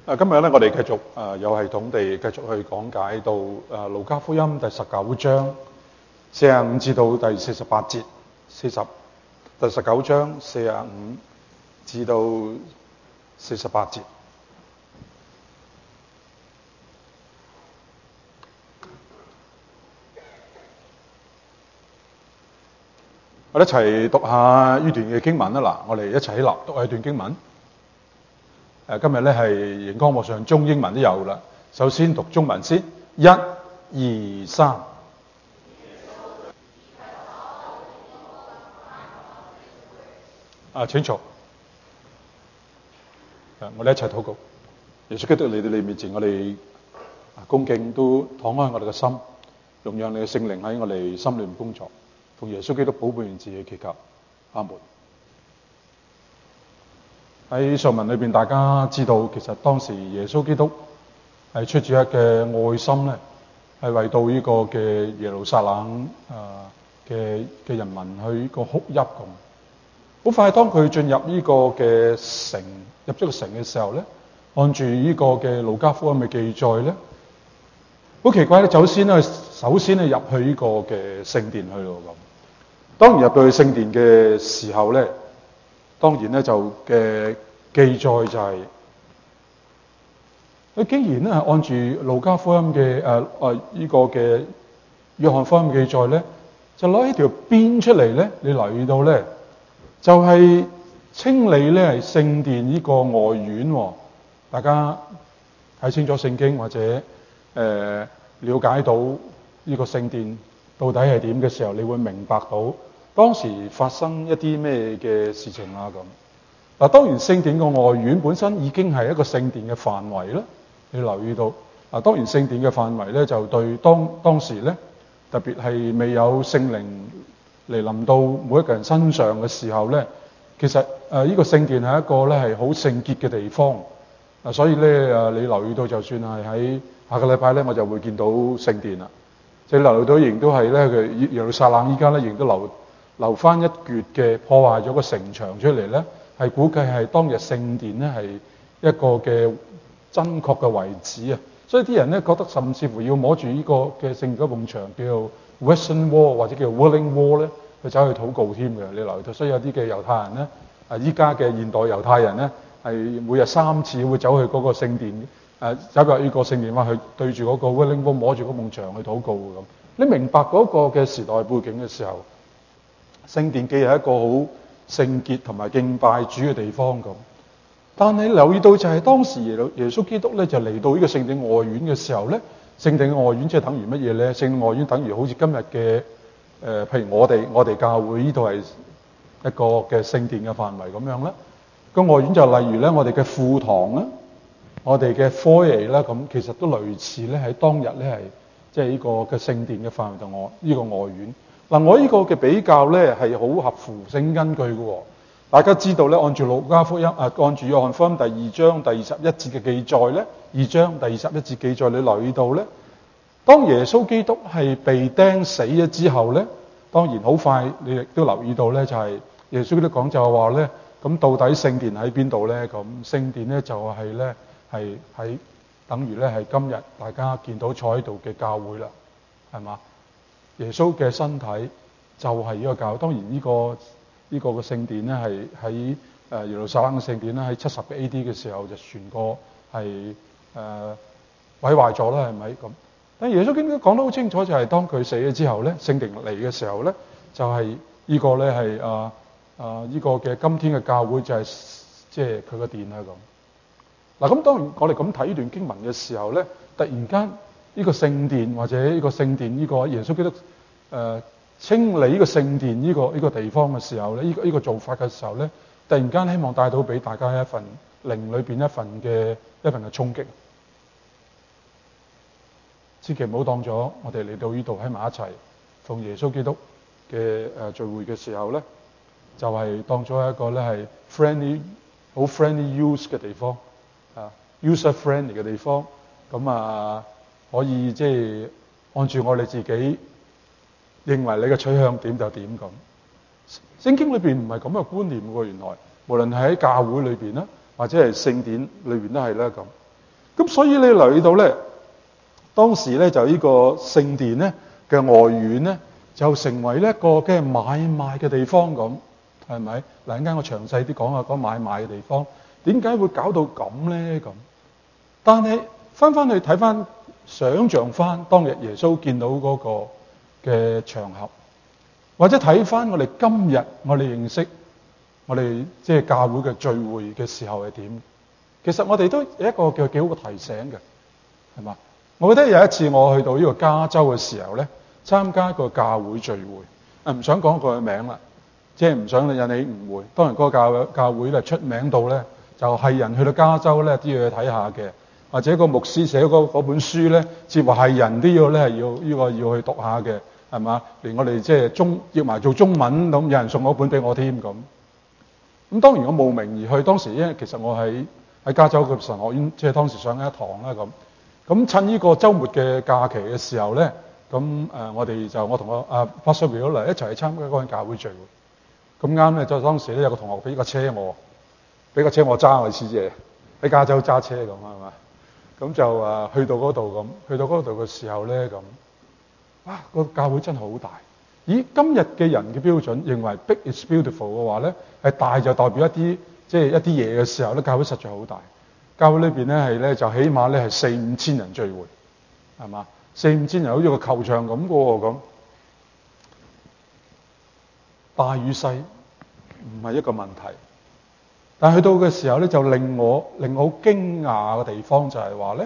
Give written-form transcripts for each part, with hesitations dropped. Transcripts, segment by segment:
今日咧，我哋繼續有系統地繼續去講解到路加福音第19章45至到第48節，第19章45至到48節。我哋一齊讀下呢段嘅經文啦。嗱，我哋一齊起立讀下呢段經文。今日咧係熒光幕上中英文都有啦。首先讀中文先，1、2、3。請坐。我哋一齊禱告。耶穌基督嚟到你面前，我哋恭敬都敞開我哋嘅心，容讓你嘅聖靈喺我哋心裏面工作。奉耶穌基督寶貝名字嘅祈求，阿門。喺上文裏邊，大家知道其實當時耶穌基督係出自一嘅愛心咧，係為到呢個嘅耶路撒冷嘅人民去個哭泣咁。好快，當佢進入呢個嘅城，入咗個城嘅時候咧，按住呢個嘅路加福音嘅記載咧，好奇怪咧，首先咧入去呢個嘅聖殿去咯咁。當然入到去聖殿嘅時候咧，當然咧就嘅記載就係、佢竟然咧係按住路加福音嘅呢個嘅約翰福音記載咧，就攞起條鞭出嚟咧，你留意到咧，就係清理咧係聖殿呢個外院喎。大家睇清楚聖經或者了解到呢個聖殿到底係點嘅時候，你會明白到當時發生一啲咩嘅事情啦咁。嗱，當然聖殿個外院本身已經係一個聖殿嘅範圍啦。你留意到當然聖殿嘅範圍咧，就對當時咧，特別係未有聖靈嚟臨到每一個人身上嘅時候咧，其實呢個聖殿係一個咧係好聖潔嘅地方。所以咧你留意到，就算係喺下個禮拜咧，我就會見到聖殿啦。即係留意到，仍都係咧佢耶路撒冷依家咧，仍都留翻一橛嘅破壞咗個城牆出嚟咧，係估計係當日聖殿咧係一個嘅真確嘅位置啊。所以啲人咧覺得，甚至乎要摸住呢個嘅聖殿嗰埲牆叫做 Western Wall 或者叫 Wailing Wall 咧，去走去禱告添嘅。你留意到，所以有啲嘅猶太人咧，依家嘅現代猶太人咧，係每日3次會走去嗰個聖殿，走入呢個聖殿，去對住嗰個 Wailing Wall 摸住嗰埲牆去禱告咁。你明白嗰個嘅時代背景嘅時候，聖殿既係一個好聖潔同埋敬拜主嘅地方咁。但係留意到就係當時耶穌基督咧就嚟到呢個聖殿外院嘅時候咧，聖殿外院即係等於乜嘢咧？聖殿外院等於好似今日嘅譬如我哋教會呢度係一個嘅聖殿嘅範圍咁樣咧。個外院就例如咧我哋嘅副堂啦，我哋嘅 foyer 啦，咁其實都類似咧喺當日咧係即係呢個嘅聖殿嘅範圍同呢個外院。嗱，我呢個嘅比較咧係好合乎聖經根據嘅喎。大家知道咧，按住路加福音按住約翰福音第2章第21節嘅記載咧，2章第21節記載，你留意到咧，當耶穌基督係被釘死咗之後咧，當然好快你亦都留意到咧，就係耶穌基督講就係話咧，咁到底聖殿喺邊度咧？咁聖殿咧就係咧係喺等於咧係今日大家見到坐喺度嘅教會啦，係嘛？耶穌嘅身體就係呢個教會。當然呢個嘅聖殿咧係喺耶路撒冷嘅聖殿咧喺70嘅 AD 嘅時候就全個係毀壞咗啦，係咪咁？但耶穌基督講得好清楚，就係當佢死咗之後咧，聖殿嚟嘅時候咧，就係呢個咧係呢個嘅今天嘅教會就係即係佢個殿啦咁。嗱，咁當然我哋咁睇呢段經文嘅時候咧，突然間呢個聖殿或者呢個聖殿呢個耶穌基督清理呢個聖殿呢個地方嘅時候咧，呢個做法嘅時候咧，突然間希望帶到俾大家一份靈裏邊一份嘅衝擊。千祈唔好當咗我哋嚟到呢度喺埋一齊奉耶穌基督嘅聚會嘅時候咧，就係當咗一個咧係好 friendly use 嘅地方user friendly 嘅地方。咁可以即係按住我哋自己認為你嘅取向點就點咁。聖經裏邊唔係咁嘅觀念喎，原來無論係喺教會裏邊啦，或者係聖殿裏邊都係啦咁。 咁所以你留意到咧，當時咧就呢個聖殿咧嘅外院咧，就成為一個嘅買賣嘅地方咁，係咪？嗱，陣間我詳細啲講下嗰買賣嘅地方，點解會搞到咁咧咁？但係翻去睇翻，想像翻當日耶穌見到嗰個嘅場合，或者睇翻我哋今日我哋認識我哋即係教會嘅聚會嘅時候係點？其實我哋都有一個叫幾好嘅提醒嘅，係嘛？我記得有一次我去到呢個加州嘅時候咧，參加一個教會聚會，唔想講佢嘅名啦，即係唔想引起誤會。當然嗰個教會咧出名到咧，就係人去到加州咧都要去睇下嘅，或者個牧師寫嗰本書咧，似乎係人都要咧要去讀下嘅，係嘛？連我哋即係要埋做中文咁，有人送嗰本俾我添咁。咁當然我慕名而去，當時因為其實我喺加州嘅神學院，即係當時上一堂啦咁。咁趁呢個週末嘅假期嘅時候咧，咁我同我Pastor Bill 嚟一齊去參加嗰間教會聚會。咁啱咧，就當時咧有個同學俾個車我揸，我似啫喺加州揸車咁係嘛。咁就去到嗰度咁，去到嗰度嘅時候咧咁，個教會真係好大。以今日嘅人嘅標準，認為 big is beautiful 嘅話咧，係大就代表一啲嘢嘅時候咧，教會實在好大。教會裏邊咧就起碼咧係4-5千人聚會，係嘛？4-5千人好似個球場咁嘅喎咁。大與細唔係一個問題，但係去到嘅時候咧，就令我好驚訝嘅地方就係話咧，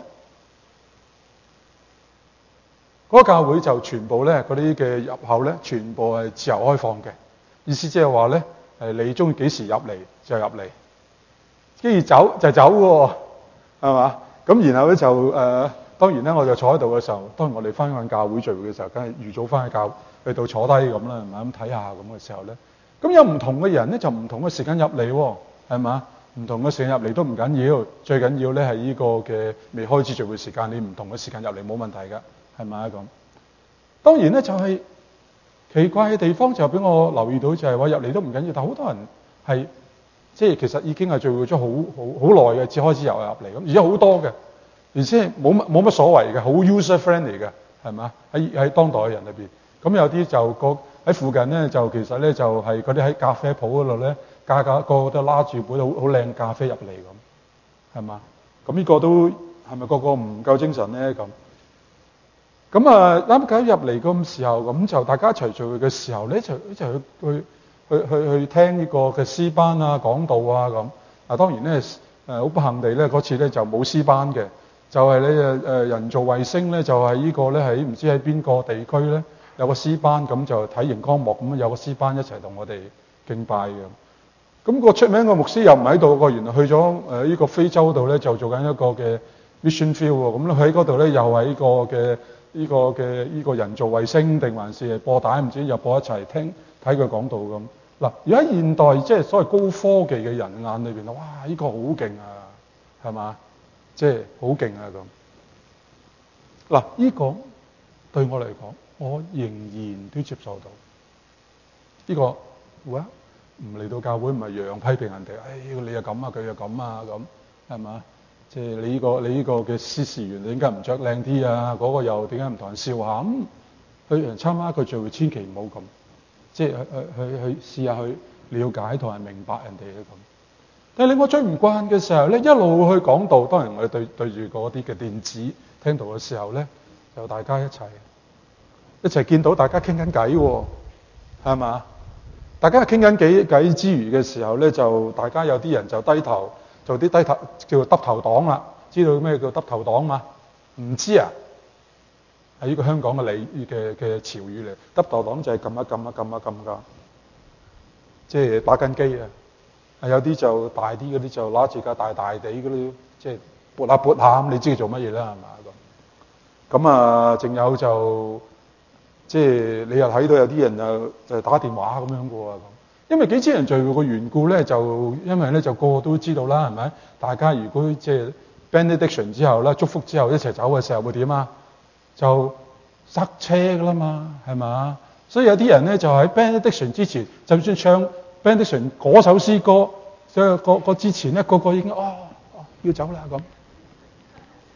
嗰個教會就全部咧嗰啲嘅入口咧，全部係自由開放嘅，意思即係話咧你中意幾時入嚟就入嚟，跟住走就走喎。係嘛？咁然後咧就當然咧，我就坐喺度嘅時候，當然我哋翻緊教會聚會嘅時候，梗係預早翻去到坐低咁啦，係咪咁睇下咁嘅時候咧？咁有唔同嘅人咧，就唔同嘅時間入嚟喎，係嘛？唔同嘅時間入嚟都唔緊要，最緊要咧係呢個嘅未開始聚會時間，你唔同嘅時間入嚟冇問題㗎，係咪啊咁？當然咧就係奇怪嘅地方就俾我留意到就係話入嚟都唔緊要，但好多人係。即係其實已經係聚會咗好耐嘅，至開始入嚟咁，而且好多嘅，而且冇乜所謂嘅，好 user friendly 嘅，係嘛？喺當代嘅人裏邊，咁有啲就喺附近咧，就其實咧就係嗰啲喺咖啡鋪嗰度咧，個個都拉住杯好靚咖啡入嚟咁，係嘛？咁呢個都係咪個個唔夠精神咧咁？咁啱啱入嚟咁時候，咁就大家一齊聚會嘅時候咧，一齊去聽呢個嘅詩班啊、講道啊咁。當然咧好不幸地咧嗰次咧就冇詩班嘅，就係咧人造衛星咧就係呢個咧喺唔知喺邊個地區咧有個詩班，咁就睇熒光幕咁有個詩班一齊同我哋敬拜嘅。咁個出名嘅牧師又唔喺度喎，原來去咗呢個非洲度咧就做緊一個嘅 mission field 喎。咁咧喺嗰度咧又係呢個人造衛星定還是播帶唔知又播一齊聽睇佢講道咁。嗱，而家現代即係所謂高科技嘅人眼裏邊，哇！呢個好勁啊，係嘛？即係好勁啊咁。嗱，呢個對我嚟講，我仍然都接受到。呢個唔嚟到教會唔係樣樣批評人哋，你又咁啊，佢又咁啊咁，係嘛？即係你呢個嘅司事員，你點解唔着靚啲啊？嗰個又點解唔同人笑下咁？去人參加一個聚會，千祈唔好咁。即係去試下去了解同埋明白人哋嘅咁。但係令我最唔慣嘅時候咧，一路去講道，當然我哋對住嗰啲嘅電子聽到嘅時候咧，就大家一齊見到大家傾緊偈喎，係嘛？大家傾緊偈之餘嘅時候咧，就大家有啲人就低頭做啲低頭叫做耷頭黨啦。知道咩叫耷頭黨嘛？唔知啊？係呢個香港嘅潮語嚟，耷頭黨就係撳一撳㗎，即係打緊機啊！有啲就大啲嗰啲就攞住架大地嗰啲，即係撥下撥下咁，你知佢做乜嘢啦？係嘛咁？咁仲有就即係你又睇到有啲人就打電話咁樣嘅喎咁。因為幾千人聚會嘅緣故咧，因為咧就個個都知道啦，係咪？大家如果即係 benediction 之後咧，祝福之後一齊走嘅時候會點啊？就塞車㗎啦嘛，係嘛？所以有啲人咧就喺 benediction 之前，就算唱 benediction 嗰首詩歌，所以個之前咧個個已經要走啦咁。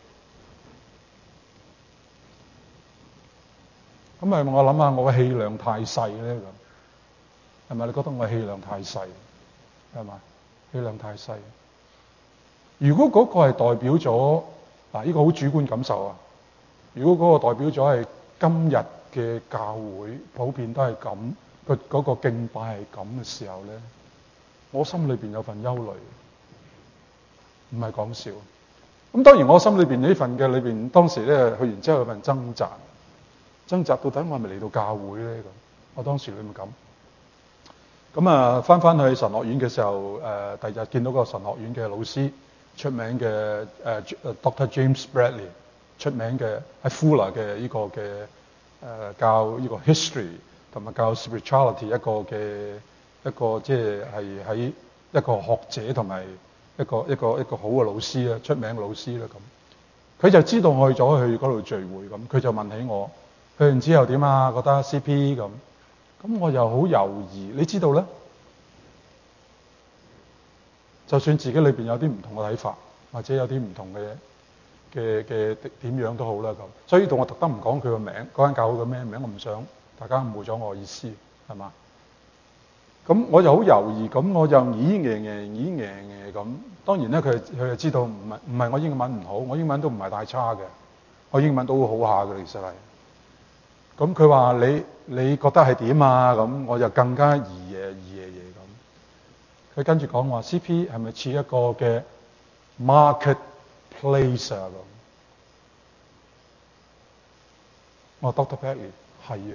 咁咪我諗下，我嘅氣量太細咧咁，係咪？你覺得我嘅氣量太細，係嘛？氣量太細。如果嗰個係代表咗嗱，呢個好主觀感受啊。如果嗰個代表咗係今日嘅教會普遍都係咁，嗰個敬拜係咁嘅時候咧，我心裏邊有份憂慮，唔係講笑。咁當然我心裏邊呢份嘅裏邊，當時咧去完之後有份掙扎到底我係咪嚟到教會咧咁？我當時裏面咁啊，翻去神學院嘅時候，第二日見到個神學院嘅老師，出名嘅Dr. James Bradley， 出名嘅喺 Fuller 嘅呢個嘅教呢個 history 同埋教 spirituality 一個即係喺一個學者同埋一個好嘅老師啊，出名老師啦咁。佢就知道我去咗去嗰度聚會咁，佢就問起我去完之後點啊？覺得 CP 咁。咁我又好猶豫，你知道咧，就算自己裏邊有啲唔同嘅睇法，或者有啲唔同嘅點樣都好啦咁。所以呢度我特登唔講佢個名，嗰間教會嘅咩名，我唔想大家誤會咗我意思，係嘛？咁我就好猶豫，咁我就咦咁。當然咧，佢就知道唔係我英文唔好，我英文都唔係太差嘅，我英文都好下嘅，其實係。咁佢話你覺得係點啊？咁我就更加疑嘢咁。佢跟住講話 CP 係咪似一個嘅 marketplace 啊咁？我話 Dr. Bradley 係嘅，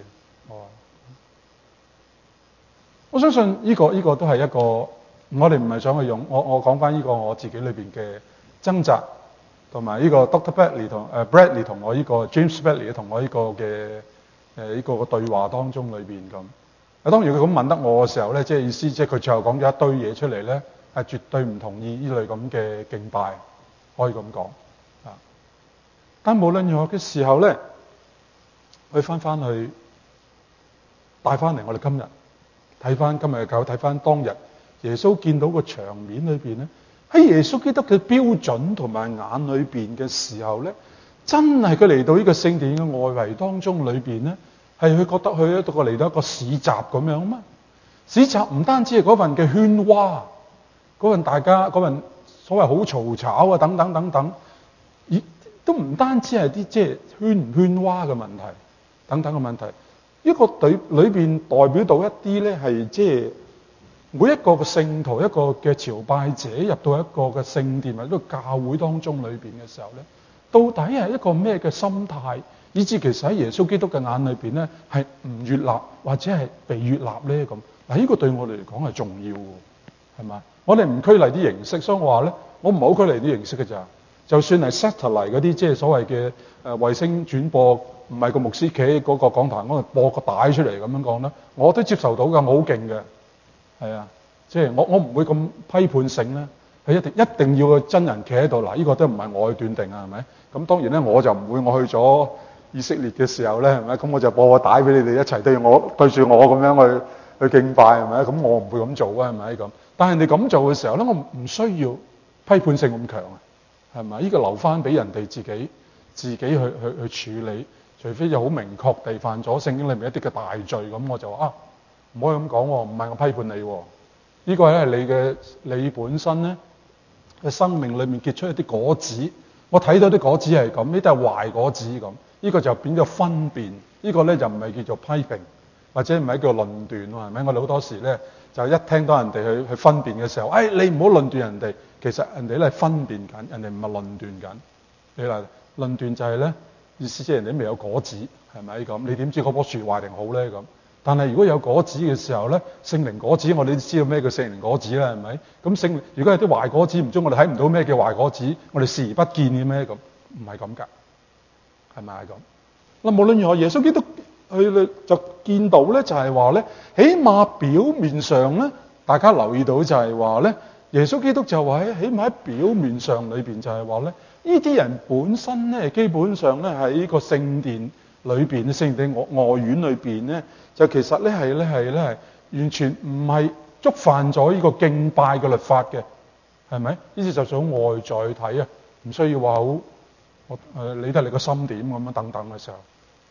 我相信呢個都係一個，我哋唔係想去用我講翻呢個我自己裏邊嘅掙扎，同埋呢個 Dr. Bradley 同Bradley 同我呢個 James Bradley 同我呢個嘅呢個對話當中裏邊咁。當然佢咁問得我嘅時候咧，即係意思即係佢最後講咗一堆嘢出嚟咧，係絕對唔同意呢類咁嘅敬拜，可以咁講啊。但無論如何嘅時候咧，去翻去帶翻嚟我哋今日。睇翻今日嘅教會，睇翻當日耶穌見到個場面裏邊咧，喺耶穌基督嘅標準同埋眼裏邊嘅時候咧，真係佢嚟到呢個聖殿嘅外圍當中裏邊咧，係佢覺得佢一個嚟到一個市集咁樣嘛。市集唔單止係嗰份嘅喧嘩，嗰份所謂好嘈吵啊等等，亦都唔單止係啲即係喧唔喧嘩嘅問題等等嘅問題。呢個隊裏邊代表到一啲咧，係即係每一個嘅聖徒，一個嘅朝拜者入到一個嘅聖殿或者一個教會當中裏邊嘅時候咧，到底係一個咩嘅心態，以至其實喺耶穌基督嘅眼裏邊咧係唔悅納或者係被悅納咧咁。嗱，呢個對我哋嚟講係重要嘅，係嘛？我哋唔拘泥啲形式，所以我話咧，我唔係好拘泥啲形式嘅咋。就算係 satellite 嗰啲即係所謂嘅衛星轉播。唔係個牧師企喺嗰個講壇嗰度播個帶出嚟咁樣講啦，我都接受到㗎，我好勁嘅，係啊，即係我唔會咁批判性咧，佢一定要個真人企喺度嗱，呢個都唔係我去斷定啊，係咪？咁當然咧，我就唔會我去咗以色列嘅時候咧，係咪？咁我就播個帶俾你哋一齊對住我咁樣去敬拜係咪？咁我唔會咁做啊，係咪咁？但係人哋咁做嘅時候咧，我唔需要批判性咁強啊，係咪？呢個留翻俾人哋自己去處理。除非就好明確地犯咗聖經裏面一啲嘅大罪，咁我就話唔可以咁講，唔係我批判你，呢個係你本身咧嘅生命裏面結出一啲果子，我睇到啲果子係咁，呢啲係壞果子咁，呢個就變咗分辨，呢個咧就唔係叫做批評，或者唔係叫論斷喎，係咪？我哋好多時咧就一聽到人哋去分辨嘅時候，你唔好論斷人哋，其實人哋咧係分辨緊，人哋唔係論斷緊。你嗱論斷就係咧。意思即係人哋都未有果子，係咪咁？你點知嗰棵樹壞定好咧咁？但係如果有果子嘅時候咧，聖靈果子我哋都知道咩叫聖靈果子啦，係咪？咁如果有啲壞果子，唔中我哋睇唔到咩叫壞果子，我哋視而不見嘅咩咁？唔係咁㗎，係咪咁？嗱，無論如何，耶穌基督佢就見到咧，就係話咧，起碼表面上咧，大家留意到就係話咧，耶穌基督就話起碼喺表面上裏邊就係話咧。呢啲人本身咧，基本上咧喺呢個聖殿裏邊，聖殿外院裏邊咧，就其實咧係完全唔係觸犯咗呢個敬拜嘅律法嘅，係咪？呢次就想外在睇啊，唔需要話好理得你個心點咁樣等等嘅時候，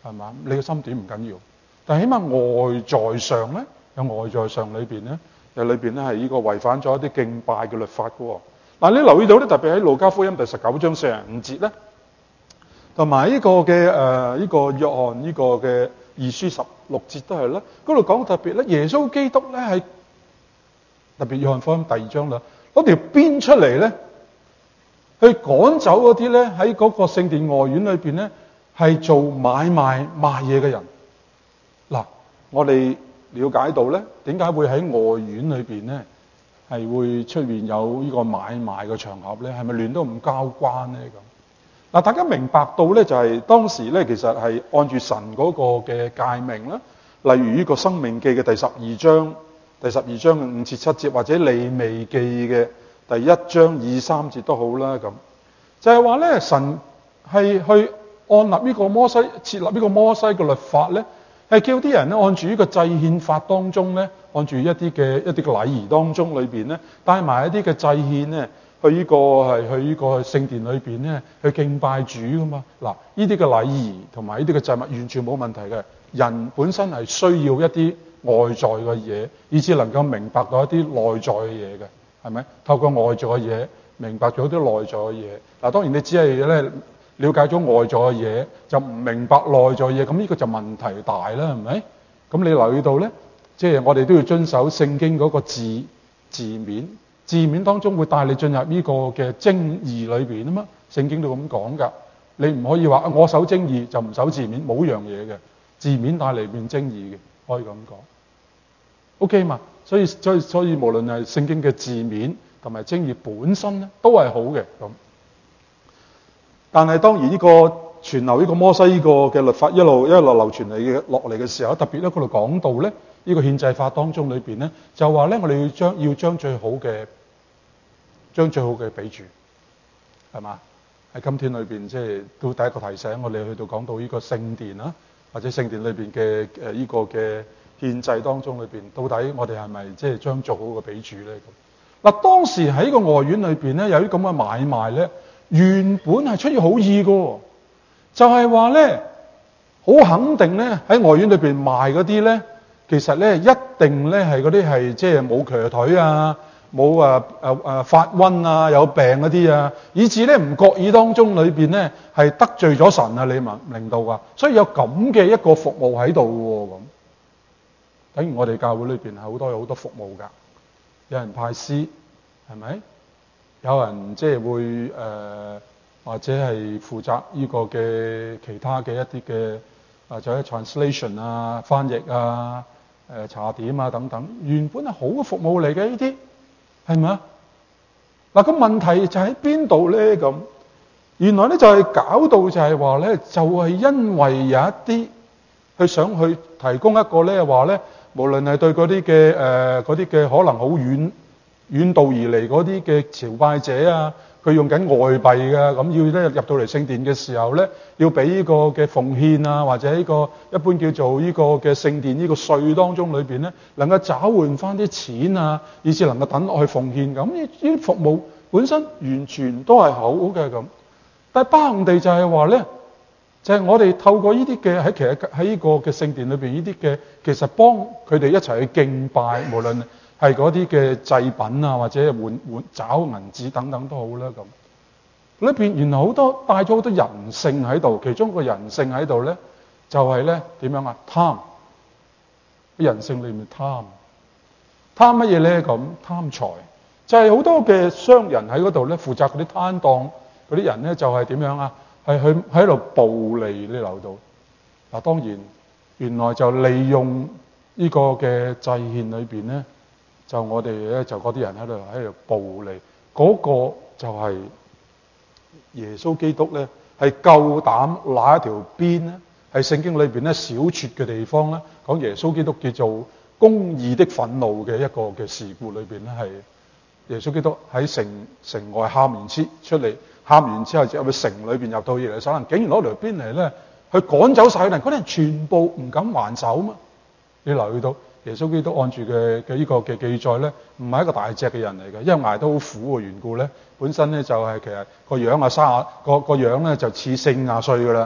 係嘛？你嘅心點唔緊要，但係起碼外在上咧，有外在上裏邊咧，有裏邊咧係呢個違反咗一啲敬拜嘅律法嘅喎。嗱，你留意到咧，特別喺路加福音第19章45節咧，同埋呢個嘅呢個約翰呢個嘅2書16節都係咧，嗰度講特別咧，耶穌基督咧係特別約翰福音第2章啦，攞條鞭出嚟咧，去趕走嗰啲咧喺嗰個聖殿外院裏邊咧係做買賣賣嘢嘅人。嗱，我哋了解到咧，點解會喺外院裏邊咧係會出現有呢個買賣嘅場合咧？係咪亂都唔交關咧咁？嗱，大家明白到咧，就係當時咧，其實係按住神嗰個嘅誡命啦，例如呢個《申命記》嘅第12章嘅5至7節，或者《利未記》嘅第1章2、3節都好啦。咁就係話咧，神係去按立呢個摩西設立呢個摩西嘅律法咧，係叫啲人咧按住呢個祭獻法當中咧，按住一啲嘅禮儀當中裏邊咧，帶埋一啲嘅祭獻咧，去呢個聖殿裏邊咧，去敬拜主噶嘛。嗱，呢啲嘅禮儀同埋呢啲嘅祭物完全冇問題嘅。人本身係需要一啲外在嘅嘢，以至能夠明白到一啲內在嘅嘢嘅，係咪？透過外在嘅嘢，明白咗啲內在嘅嘢。嗱，當然你只係咧了解咗外在嘅嘢，就唔明白內在嘅嘢，咁呢個就問題大啦，係咪？咁你留意到咧，即係我哋都要遵守聖經嗰個字面。字面當中會帶你進入呢個嘅精義裏邊啊嘛，聖經都咁講㗎。你唔可以話我守精義就唔守字面，冇樣嘢嘅。字面帶嚟變精義嘅，可以咁講。OK 嘛？所以無論係聖經嘅字面同埋精義本身咧，都係好嘅咁。但係當然呢個傳流呢個摩西呢個嘅律法一路流傳落嚟嘅時候，特別咧嗰度講到咧。呢個憲制法當中裏邊咧，就話咧，我哋要將最好嘅俾主，係嘛？喺今天裏邊，即係都第一個提醒我哋去到講到呢個聖殿啦，或者聖殿裏邊嘅呢個嘅憲制當中裏邊，到底我哋係咪即係將做好嘅俾主咧？咁嗱，當時喺個外院裏邊咧，有啲咁嘅買賣咧，原本係出於好意嘅，就係話咧，好肯定咧喺外院裏邊賣嗰啲咧。其實咧，一定咧係嗰啲係即係冇瘸腿啊，冇發瘟啊，有病嗰啲啊，以至咧唔覺意當中裏邊咧係得罪咗神啊！你明道啊？所以有咁嘅一個服務喺度喎，咁等於我哋教會裏邊係有好多服務㗎，有人派詩，係咪？有人即係會或者係負責呢個嘅其他嘅一啲嘅就係 translation 啊、翻譯啊。茶點啊等等，原本係好嘅服務嚟嘅呢啲，係咪啊？嗱，個問題就喺邊度咧？咁原來咧就係搞到就係話咧，就係因為有一啲佢想去提供一個咧話咧，無論係對嗰啲嘅可能好遠道而嚟嗰啲嘅朝拜者啊。佢用緊外幣嘅，咁要咧入到嚟聖殿嘅時候咧，要俾呢個嘅奉獻啊，或者呢個一般叫做呢個嘅聖殿呢個稅當中裏邊咧，能夠找換翻啲錢啊，以至能夠等落去奉獻咁，呢啲服務本身完全都係好嘅咁。但係不幸地就係話咧，就係我哋透過呢啲嘅其實喺呢個嘅聖殿裏邊呢啲嘅，其實幫佢哋一齊去敬拜，無論係嗰啲嘅祭品啊，或者換找銀紙等等都好啦咁。裏邊原來好多帶咗好多人性喺度，其中個人性喺度咧，就係咧點樣啊？貪。人性裏面貪乜嘢咧？咁貪財，就係好多嘅商人喺嗰度咧，負責嗰啲攤檔嗰啲人咧，就係點樣啊？係去喺度暴利呢流度。嗱，當然原來就利用呢個嘅祭獻裏邊咧。就我哋咧，就嗰啲人喺度暴利，嗰個就係耶穌基督咧，係夠膽拿一條鞭咧，係聖經裏邊咧小撮嘅地方咧，講耶穌基督叫做公義的憤怒嘅一個嘅事故裏邊咧，係耶穌基督喺城外喊完出嚟，喊完之後就入去城裏邊入到耶路撒冷，竟然攞條鞭嚟咧，去趕走晒啲人，嗰啲人全部唔敢還手嘛。你留意到？耶穌基督按住嘅呢個嘅記載咧，唔係一個大隻嘅人嚟嘅，因為捱得好苦嘅緣故咧，本身咧就係其實個樣啊個樣咧就似40歲㗎啦，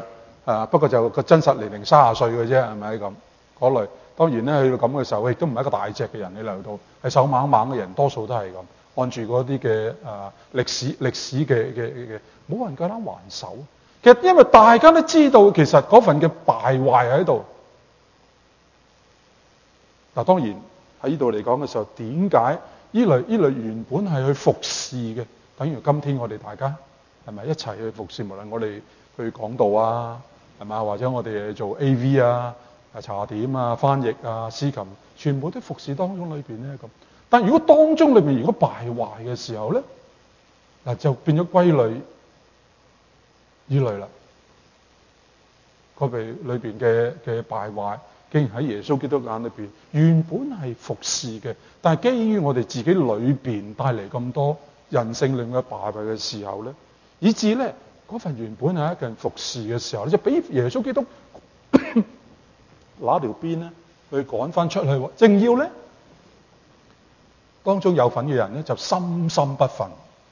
不過就個真實年齡30歲嘅啫，係咪咁嗰類？當然咧，去到咁嘅時候，亦都唔係一個大隻嘅人，你嚟到係瘦猛猛嘅人，多數都係咁。按住嗰啲嘅歷史嘅，冇人夠膽還手。其實因為大家都知道，其實嗰份嘅敗壞喺度。嗱，當然喺呢度嚟講嘅時候，點解呢類原本係去服侍嘅，等於今天我哋大家係咪一齊去服侍？無論我哋去講道啊，係嘛，或者我哋做 AV 啊、茶點啊、翻譯啊、司琴，全部都服侍當中裏邊咧咁。但如果當中裏邊如果敗壞嘅時候咧，嗱就變咗歸類依類啦。嗰邊裏邊嘅敗壞，竟然喺耶穌基督眼裏邊原本係服侍嘅，但係基於我哋自己裏邊帶嚟咁多人性裏嘅敗壞嘅時候咧，以致咧嗰份原本係一件服侍嘅時候，就俾耶穌基督拿條鞭咧去趕翻出去，正要咧當中有份嘅人咧就心不忿，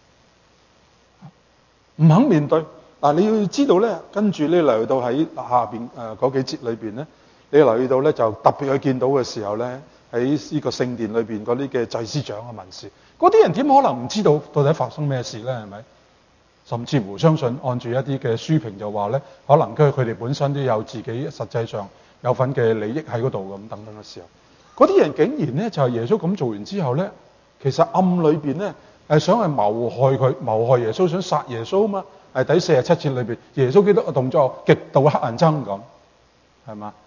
唔肯面對。嗱，你要知道咧，跟住咧嚟到喺下邊嗰幾節裏邊咧，你留意到咧就特別去見到嘅時候咧，喺呢個聖殿裏邊嗰啲嘅祭司長嘅文士，嗰啲人點可能唔知道到底發生咩事咧？係咪？甚至乎相信按住一啲嘅書評就話咧，可能佢哋本身都有自己實際上有份嘅利益喺嗰度咁等等嘅時候，嗰啲人竟然咧就係耶穌咁做完之後咧，其實暗裏邊咧係想去謀害耶穌，想殺耶穌啊嘛。係第47節裏邊，耶穌基督嘅動作極度乞人憎咁，係嘛？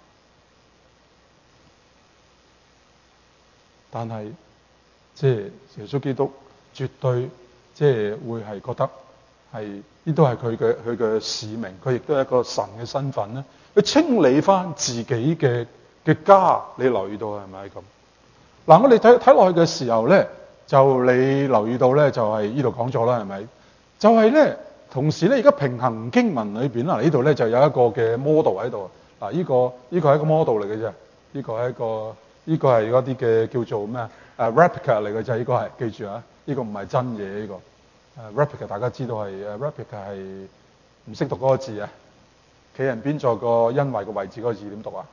但係即係耶穌基督絕對即係會係覺得係呢都係佢嘅使命，佢亦都係一個神嘅身份咧，去清理翻自己嘅家。你留意到係咪咁？嗱，我哋睇落去嘅時候咧，就你留意到咧，就係呢度講咗啦，係咪？就係咧。同時咧，而家平衡經文裏邊啦，呢度咧就有一個嘅 model 喺度。嗱，呢個係一個 model 嚟嘅啫。呢個係嗰啲嘅叫做咩replica 嚟嘅啫。呢個係記住啊，呢個唔係真嘢。呢個replica 大家知道係replica 係唔識讀嗰個字啊。企人邊座個因為個位置嗰個字點讀啊？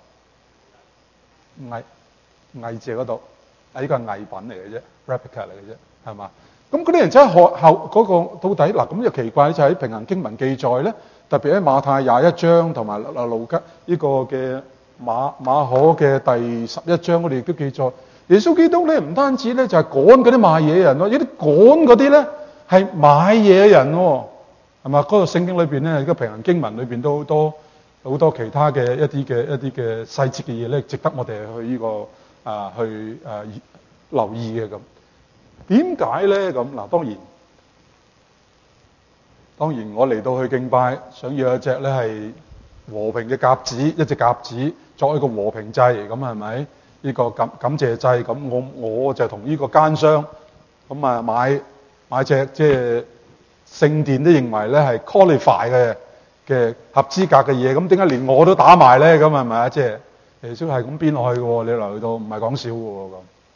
偽字嗰度。呢個係偽品嚟嘅啫 ，replica 嚟嘅啫，係嘛？咁嗰啲人真係學後嗰個到底嗱，咁就奇怪就喺平衡經文記載咧，特別喺馬太21章同埋路加呢個嘅馬可嘅第11章，我哋亦都記載耶穌基督咧唔單止咧就係趕嗰啲賣嘢人咯，有啲趕嗰啲咧係買嘢人喎，係嘛？嗰個聖經裏邊咧，而家平衡經文裏邊都好多其他嘅一啲嘅細節嘅嘢咧，值得我哋去呢個留意嘅咁。點解咧咁嗱？當然我嚟到去敬拜，想要一隻咧係和平嘅鴿子，一隻鴿子作一個和平祭，咁係咪？呢個感謝祭，咁我就同呢個奸商咁啊買隻即係聖殿都認為咧係 qualify 嘅合資格嘅嘢，咁點解連我都打埋咧？咁係咪啊？即係耶穌係咁編落去嘅喎，你留意到唔係講笑嘅喎咁。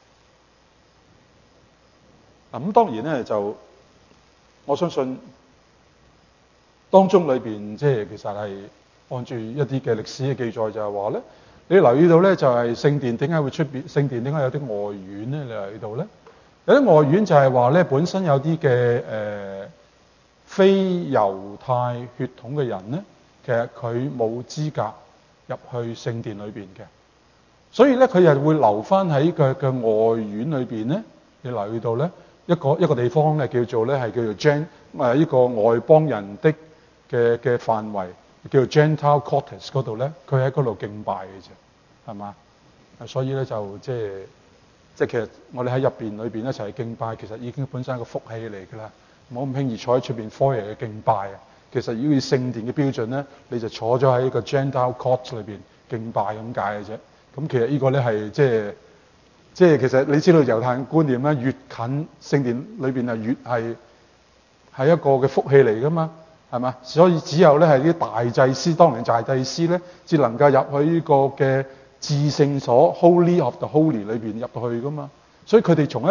咁當然咧就我相信當中裏邊即係其實係按住一啲嘅歷史嘅記載，就係話咧，你留意到咧就係聖殿點解會出邊？聖殿點解有啲外院咧？你留意到咧，有啲外院就係話咧本身有啲嘅非猶太血統嘅人咧，其實佢冇資格入去聖殿裏邊嘅，所以咧佢又會留翻喺嘅外院裏邊咧。你留意到咧？一個地方咧叫做呢個外邦人的嘅範圍，叫做 Gentile Quarters 嗰度咧，佢喺嗰度敬拜嘅啫，係嘛？所以咧就即係其實我哋喺入邊裏邊一齊敬拜，其實已經本身係一個福氣嚟㗎啦。唔好咁輕易坐喺出邊 foyer 嘅敬拜啊！其實如果以聖殿嘅標準咧，你就坐咗喺一個 Gentile Court 裏邊敬拜咁解嘅啫。咁其實呢個咧係即係其實你知道猶太人觀念咧，越近聖殿裏邊啊，越係一個嘅福氣嚟噶嘛，係嘛？所以只有咧係啲大祭司，當年大祭司咧，至能夠入去呢個嘅至聖所 Holy of the Holy 裏邊入到去噶嘛。所以佢哋從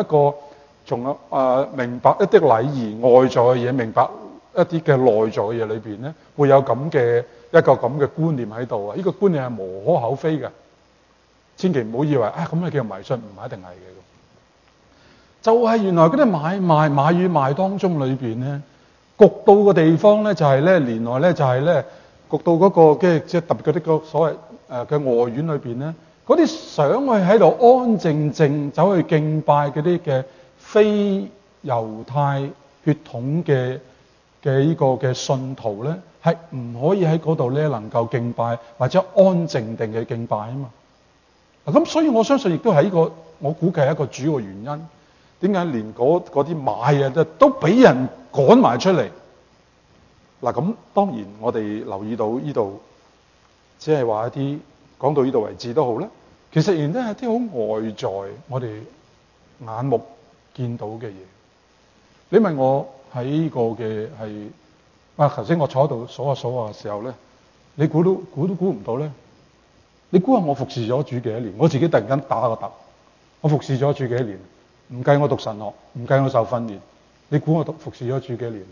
明白一啲禮儀外在嘅嘢，明白一啲嘅內在嘅嘢裏邊咧，會有咁嘅一個咁嘅觀念喺度啊！呢個觀念係無可厚非嘅，千祈唔好以為咁你叫迷信，唔係一定係嘅。就係原來嗰啲買與賣當中裏邊咧，焗到嘅地方咧就係咧，原來咧就係咧焗到嗰個即係特別嗰啲個所謂嘅外院裏邊咧，嗰啲想去喺度安靜靜走去敬拜嗰啲嘅非猶太血統嘅呢個嘅信徒咧，係唔可以喺嗰度咧能夠敬拜或者安靜定嘅敬拜啊嘛。咁所以我相信亦都係呢個，我估計係一個主要嘅原因。點解連嗰啲買啊都俾人趕埋出嚟？嗱，咁當然我哋留意到呢度，只係話一啲講到呢度為止都好啦。其實仍然都係啲好外在我哋眼目見到嘅嘢。你問我喺呢個嘅係頭先我坐喺度數下嘅時候咧，你估都估唔到咧？你估下我服侍咗主幾多年？我自己突然間打個突，我服侍咗主幾多年？唔計我讀神學，唔計我受訓練，你估我服侍咗主幾多年？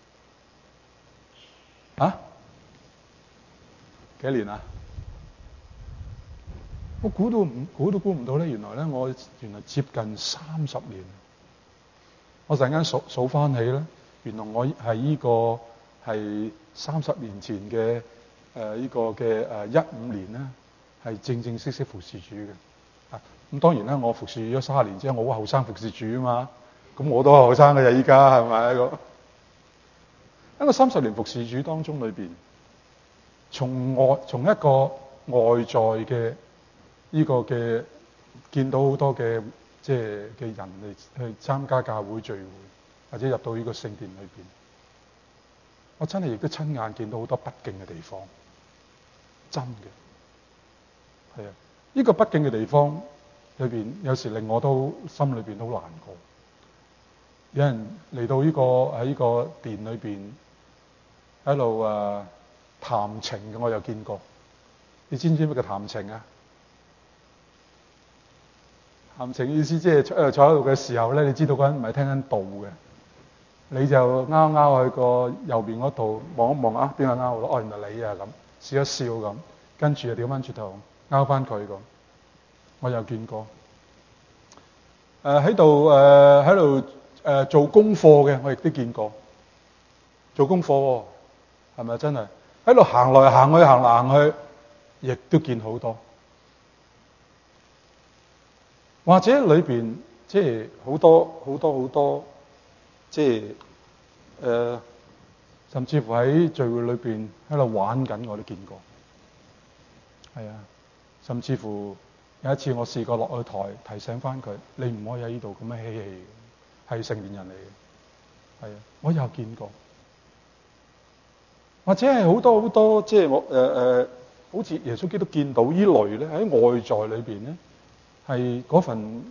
幾多年啊？我估都估唔到咧。原來咧，我原來接近30年。我突然間數翻起咧，原來我係呢個係30年前嘅呢個嘅15年咧，係正式服侍主嘅。咁當然啦，我服侍咗30年之後，我好後生服侍主啊嘛。咁我都係後生嘅啫，依家係咪？喺個30年服侍主當中裏邊，從一個外在嘅呢個嘅見到好多嘅即係嘅人嚟去參加教會聚會，或者入到呢個聖殿裏邊，我真係亦都親眼見到好多不敬嘅地方，真嘅係啊！呢個不敬嘅地方裏邊，有時令我都心裏邊好難過。有人嚟到喺呢個殿裏邊喺度談情嘅，我又見過。你知唔知咩叫談情啊？談情意思即係坐喺度嘅時候咧，你知道嗰人唔係聽緊道嘅，你就拗去個右邊嗰度望一望啊，邊個拗咯？原來你啊，咁笑一笑咁，跟住又掉翻轉頭拗翻佢咁。我又見過喺度做功課嘅，我亦都見過做功課喎，係咪真係喺度行來行去行嚟行去，亦都見好多。或者裏邊即係好多，即係甚至乎喺聚會裏邊喺度玩緊，我都見過。係啊，甚至乎有一次我試過落去台提醒翻佢，你唔可以喺呢度咁樣嬉戲，係成年人嚟嘅。係啊，我又見過。或者係好多，即係我好似耶穌基督見到呢類咧，喺外在裏邊咧。係嗰份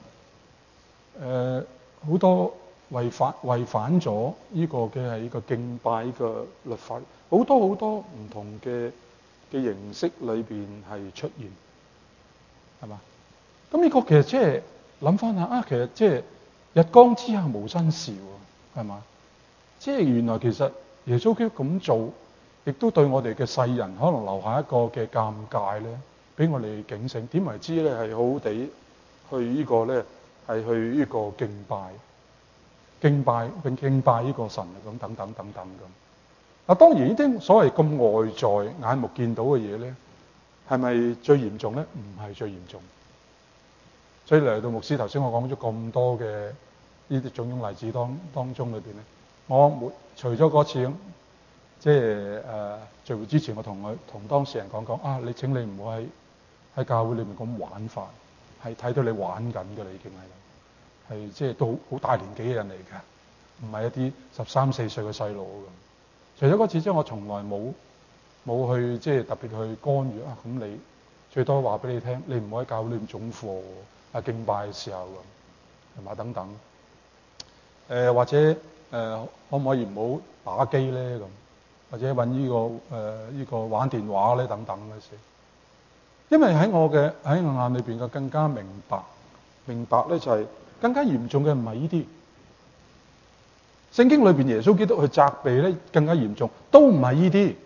好多違反咗呢個嘅係呢個敬拜呢個律法，好多唔同嘅形式裏邊係出現，係嘛？咁呢個其實即係諗翻下其實即係日光之下無新事喎，係嘛？即係原來其實耶穌基督咁做，亦都對我哋嘅世人可能留下一個嘅尷尬咧。俾我哋警醒，點為之咧係好好地去呢個咧係去呢個敬拜並敬拜呢個神咁等等咁。嗱，當然呢啲所謂咁外在眼目見到嘅嘢咧，係咪最嚴重咧？唔係最嚴重。所以嚟到牧師頭先我講咗咁多嘅呢啲種種例子當中裏邊咧，我除咗嗰次即係聚會之前，我同當事人講你請你唔好喺教會裏面咁玩法，係睇到你玩緊㗎啦，已經係即係都好大年紀嘅人嚟㗎，唔係一啲13、14歲嘅細路咁。除咗嗰次之後，我從來冇去即係特別去干預咁你最多話俾你聽，你唔好喺教會裏面總課敬拜嘅時候咁，係嘛等等。或者可唔可以唔好打機咧咁，或者揾呢個玩電話咧等等嘅事。因為喺我眼裏邊嘅更加明白咧就係更加嚴重嘅唔係呢啲，聖經裏邊耶穌基督去責備咧更加嚴重，都唔係呢啲，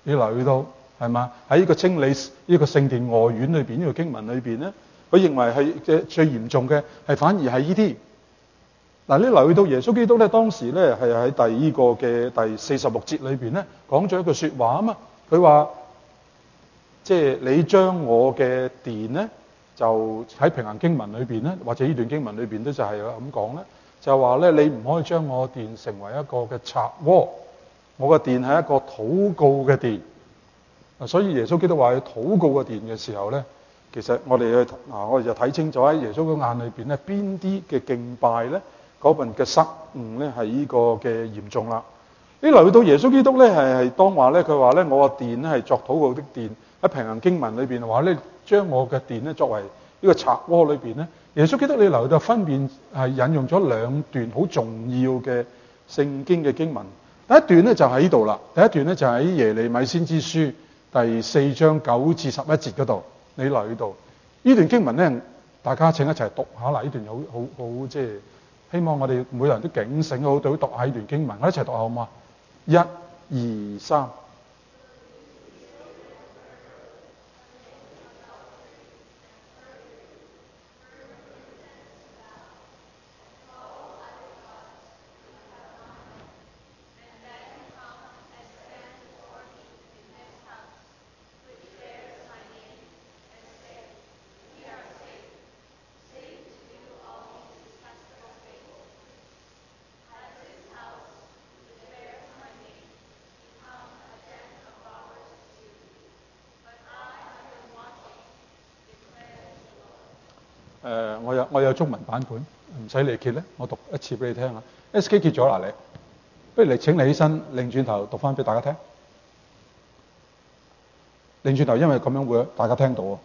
你留意到係嘛？喺呢個清理呢個聖殿外院裏邊呢個經文裏邊咧，佢認為係最嚴重嘅係反而係呢啲。嗱，你留意到耶穌基督咧當時咧係喺第46節裏邊咧講咗一句説話啊嘛，佢話即係你將我嘅殿咧，就喺平行經文裏邊咧，或者呢段經文裏邊都就係咁講咧，就係話咧你唔可以將我殿成為一個嘅賊窩，我嘅殿係一個禱告嘅殿。所以耶穌基督話要禱告嘅殿嘅時候咧，其實我哋就睇清楚喺耶穌嘅眼裏邊咧，邊啲嘅敬拜咧嗰份嘅失誤咧係呢個嘅嚴重啦。你留意到耶穌基督咧係當話咧，佢話咧我個殿咧係作禱告的殿，喺平行經文裏邊話咧將我嘅殿咧作為呢個賊窩裏邊咧，耶穌基督你留意到分別係引用咗兩段好重要嘅聖經嘅經文。第一段咧就喺呢度啦，第一段咧就喺耶利米先知書第4章9至11節嗰度。你留意到呢段經文咧，大家請一齊讀下啦。呢段好即係希望我哋每個人都警醒，好讀下呢段經文，我一齊讀下好嘛？1、2、3。我有中文版本，唔使你揭咧，我讀一次俾你聽下。SK 揭咗啦，你不如你請你起身，擰轉頭讀翻俾大家聽。擰轉頭，因為咁樣會大家聽到啊。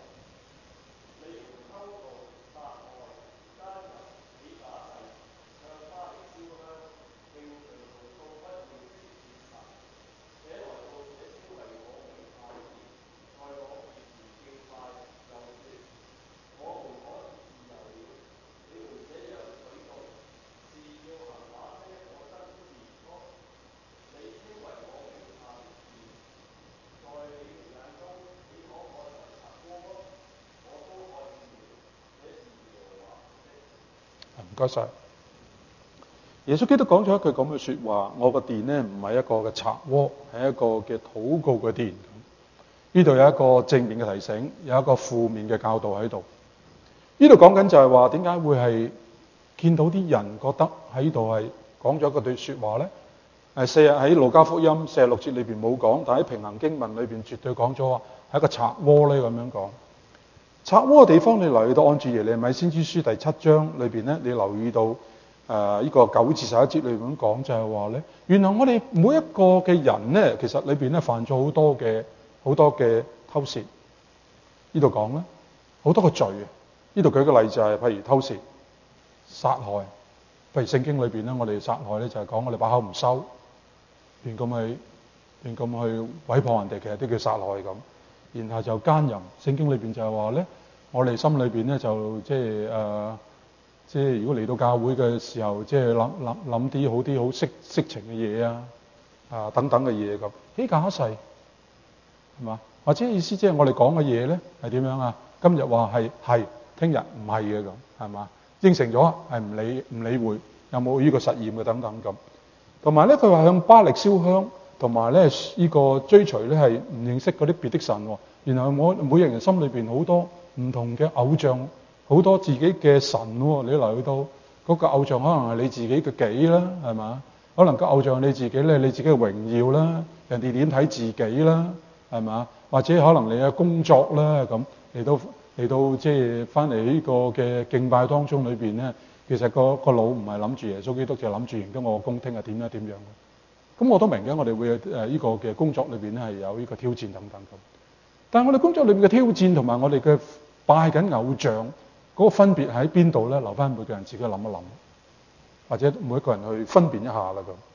唔該晒。耶穌基督講咗一句咁嘅説話：我個殿咧唔係一個嘅賊窩，係一個嘅禱告嘅殿。呢度有一個正面嘅提醒，有一個負面嘅教導喺度。呢度講緊就係話點解會係見到啲人覺得喺呢度係講咗嗰句説話咧？喺路加福音46節裏邊冇講，但喺平行經文裏邊絕對講咗話係一個賊窩咧咁樣講。賊窩嘅地方，你留意到按住耶利米先知書第7章裏邊咧，你留意到呢個9至11節裏邊講就係話咧，原來我哋每一個嘅人咧，其實裏邊咧犯咗好多嘅偷竊。呢度講咧好多個罪啊！呢度舉個例就係譬如偷竊、殺害。譬如聖經裏邊咧，我哋殺害咧就係講我哋把口唔收，亂咁去毀謗人哋，其實都叫殺害咁。然後就奸淫，聖經裏邊就係話咧，我哋心裏邊咧就即係如果嚟到教會嘅時候，即係諗啲好色情嘅嘢啊等等嘅嘢咁，欺假一世係嘛？或者意思即係我哋講嘅嘢咧係點樣啊？今日話係，聽日唔係嘅咁係嘛？應承咗係唔理會，有冇呢個實驗嘅等等咁。同埋咧，佢話向巴力燒香。同埋咧，呢個追隨咧係唔認識嗰啲別的神喎。然後我每個人心裏邊好多唔同嘅偶像，好多自己嘅神喎。你留意到嗰個偶像可能係你自己嘅己啦，係嘛？可能個偶像係你自己咧，你自己嘅榮耀啦，人哋點睇自己啦，係嘛？或者可能你嘅工作啦咁嚟到即係翻嚟呢個嘅敬拜當中裏邊咧，其實個腦唔係諗住耶穌基督，就諗住而家我個工聽日點樣。咁我都明嘅，我哋會呢個嘅工作裏邊咧係有呢個挑戰等等咁。但係我哋工作裏邊嘅挑戰同埋我哋嘅拜緊偶像嗰個分別喺邊度咧？留翻每個人自己諗一諗，或者每一個人去分辨一下啦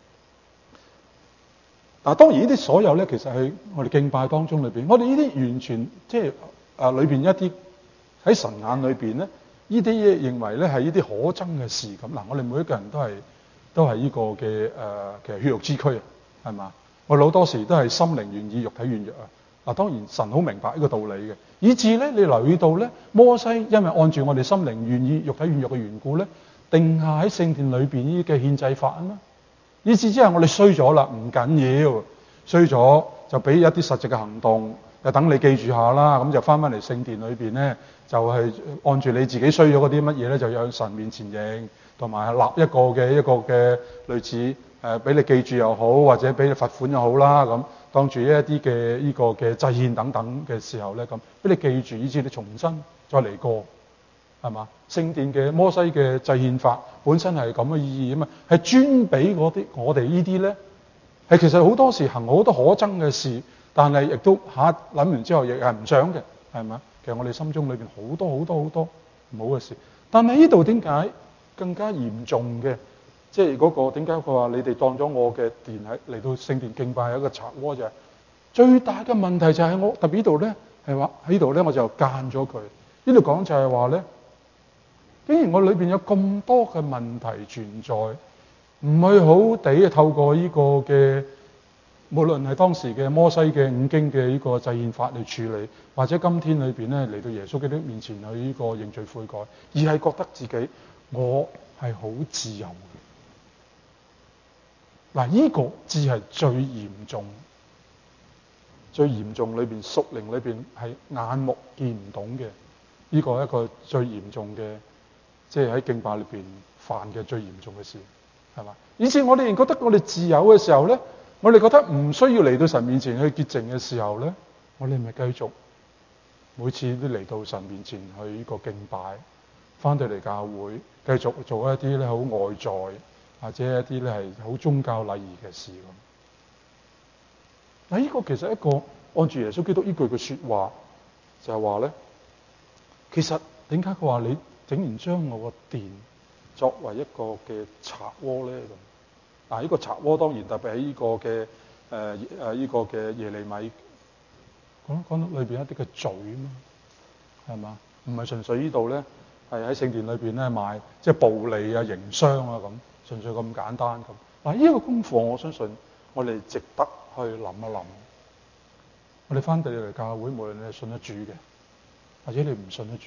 咁。嗱，當然呢啲所有咧，其實喺我哋敬拜當中裏邊，我哋呢啲完全即係裏邊一啲喺神眼裏邊咧，呢啲嘢認為咧係呢啲可憎嘅事咁。嗱，我哋每一個人都係呢個嘅其實血肉之軀啊，係嘛？ 我哋好多時都係心靈願意，肉體軟弱啊。嗱，當然神好明白呢個道理嘅，以致咧你留意到咧，摩西因為按住我哋心靈願意、肉體軟弱嘅緣故咧，定下喺聖殿裏邊呢啲嘅獻祭法啊嘛。以致之後我哋衰咗啦，唔緊要，衰咗就俾一啲實際嘅行動，就等你記住下啦。咁就翻嚟聖殿裏邊咧，就係按住你自己衰咗嗰啲乜嘢咧，就向神面前認，同埋立一個嘅類似俾你記住又好，或者俾你罰款又好啦。咁當住一啲嘅呢個嘅祭獻等等嘅時候咧，咁俾你記住，以致你重新再嚟過，係嘛？聖殿嘅摩西嘅祭獻法本身係咁嘅意義啊嘛，係專俾我哋呢啲咧，係其實好多時行好多可憎嘅事，但係亦都諗完之後亦係唔想嘅，係嘛？其實我哋心中裏邊好多唔好嘅事，但係呢度點解更加嚴重嘅？即係嗰個點解佢話你哋當咗我嘅殿喺嚟到聖殿敬拜係一個賊窩，就係最大嘅問題就係我特別呢度咧係話喺度咧我就間咗佢呢度講就係話咧，既然我裏邊有咁多嘅問題存在，唔係好地透過呢個嘅無論係當時嘅摩西嘅五經嘅呢個祭獻法嚟處理，或者今天裏邊咧嚟到耶穌基督面前去呢個認罪悔改，而係覺得自己我係好自由嘅。嗱，呢個字係最嚴重裏邊屬靈裏邊係眼目見唔懂嘅，呢個一個最嚴重嘅，即係喺敬拜裏邊犯嘅最嚴重嘅事，係嘛？以前我哋仍覺得我哋自由嘅時候咧，我哋覺得唔需要嚟到神面前去潔淨嘅時候咧，我哋咪繼續每次都嚟到神面前去呢個敬拜，翻到嚟教會繼續做一啲咧好外在，或者一啲咧係好宗教禮儀嘅事咁。嗱，呢個其實一個按住耶穌基督呢句嘅說話，就係話咧，其實點解佢話你竟然將我個殿作為一個嘅賊窩咧咁？呢個賊窩當然特別喺呢個嘅呢個嘅耶利米講到裏邊一啲嘅罪啊嘛，係嘛？唔係純粹呢度咧係喺聖殿裏邊咧賣即係暴利啊、營商啊咁。純粹咁簡單咁，嗱，呢個功課我相信我哋值得去諗一諗。我哋翻到嚟教會，無論你係信得主嘅，或者你唔信得主，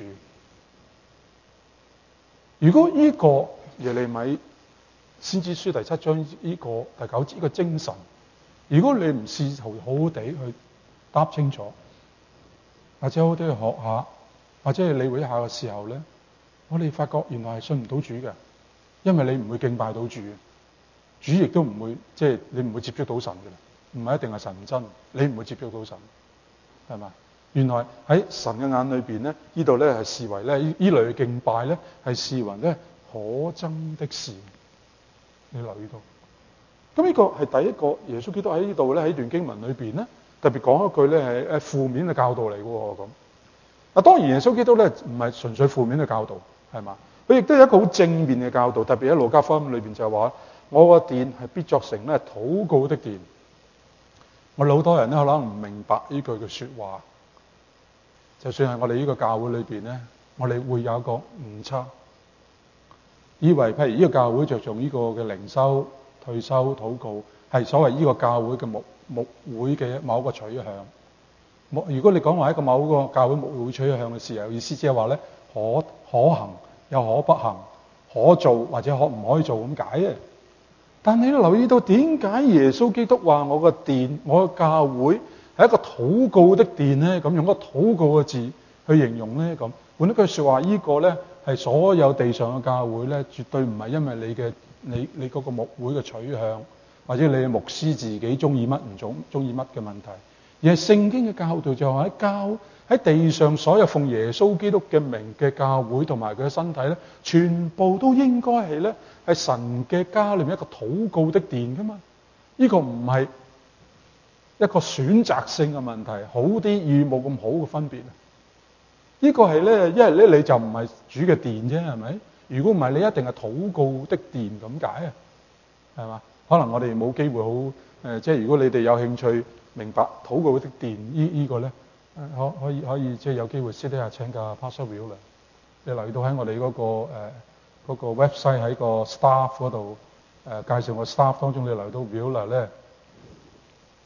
如果呢個耶利米先知書第7章呢個第9節呢個精神，如果你唔試圖好好地去答清楚，或者好好地去學下，或者去理會一下嘅時候咧，我哋發覺原來係信唔到主嘅。因為你唔會敬拜到主，主亦都唔會即係你唔會接觸到神嘅啦，唔係一定係神唔真，你唔會接觸到神，係嘛？原來喺神嘅眼裏邊咧，呢度咧係視為咧呢類嘅敬拜咧係視為咧可憎的事，你留意到？咁呢個係第一個耶穌基督喺呢度咧喺段經文裏邊咧特別講一句咧係負面嘅教導嚟嘅喎咁。嗱，當然耶穌基督咧唔係純粹負面嘅教導，係嘛？佢亦都有一個好正面嘅教導，特別喺路加福音裏邊就係話：我個殿係必作成咧禱告的殿。我哋好多人咧可能唔明白呢句嘅説話，就算係我哋呢個教會裏邊咧，我哋會有一個誤差，以為譬如呢個教會着重呢個嘅靈修、退休、禱告，係所謂呢個教會嘅牧會嘅某一個取向。如果你講話一個某個教會牧會取向嘅時候，意思即係話咧可行。又可不行，可做或者可唔可以做咁解嘅。但你都留意到點解耶穌基督話我個殿、我個教會係一個禱告的殿咧？咁用個禱告嘅字去形容咧？咁換一句説話，呢個咧係所有地上嘅教會咧，絕對唔係因為你嗰個牧會嘅取向，或者你嘅牧師自己中意乜唔中意乜嘅問題，而係聖經嘅教導就係喺地上所有奉耶穌基督嘅名嘅教會同埋佢嘅身體咧，全部都應該係咧係神嘅家裏面一個禱告的殿噶嘛。呢個唔係一個選擇性嘅問題，好啲與冇咁好嘅分別。呢個係咧，因為咧你就唔係主嘅殿啫，係咪？如果唔係，你一定係禱告的殿咁解啊，係嘛？可能我哋冇機會好即係如果你哋有興趣明白禱告的殿呢個咧。可以即係有機會私底下請教 Pastor Will 啦。你留意到喺我哋嗰個 website 喺個 staff 嗰度介紹我 staff 當中，你留意到 Will 咧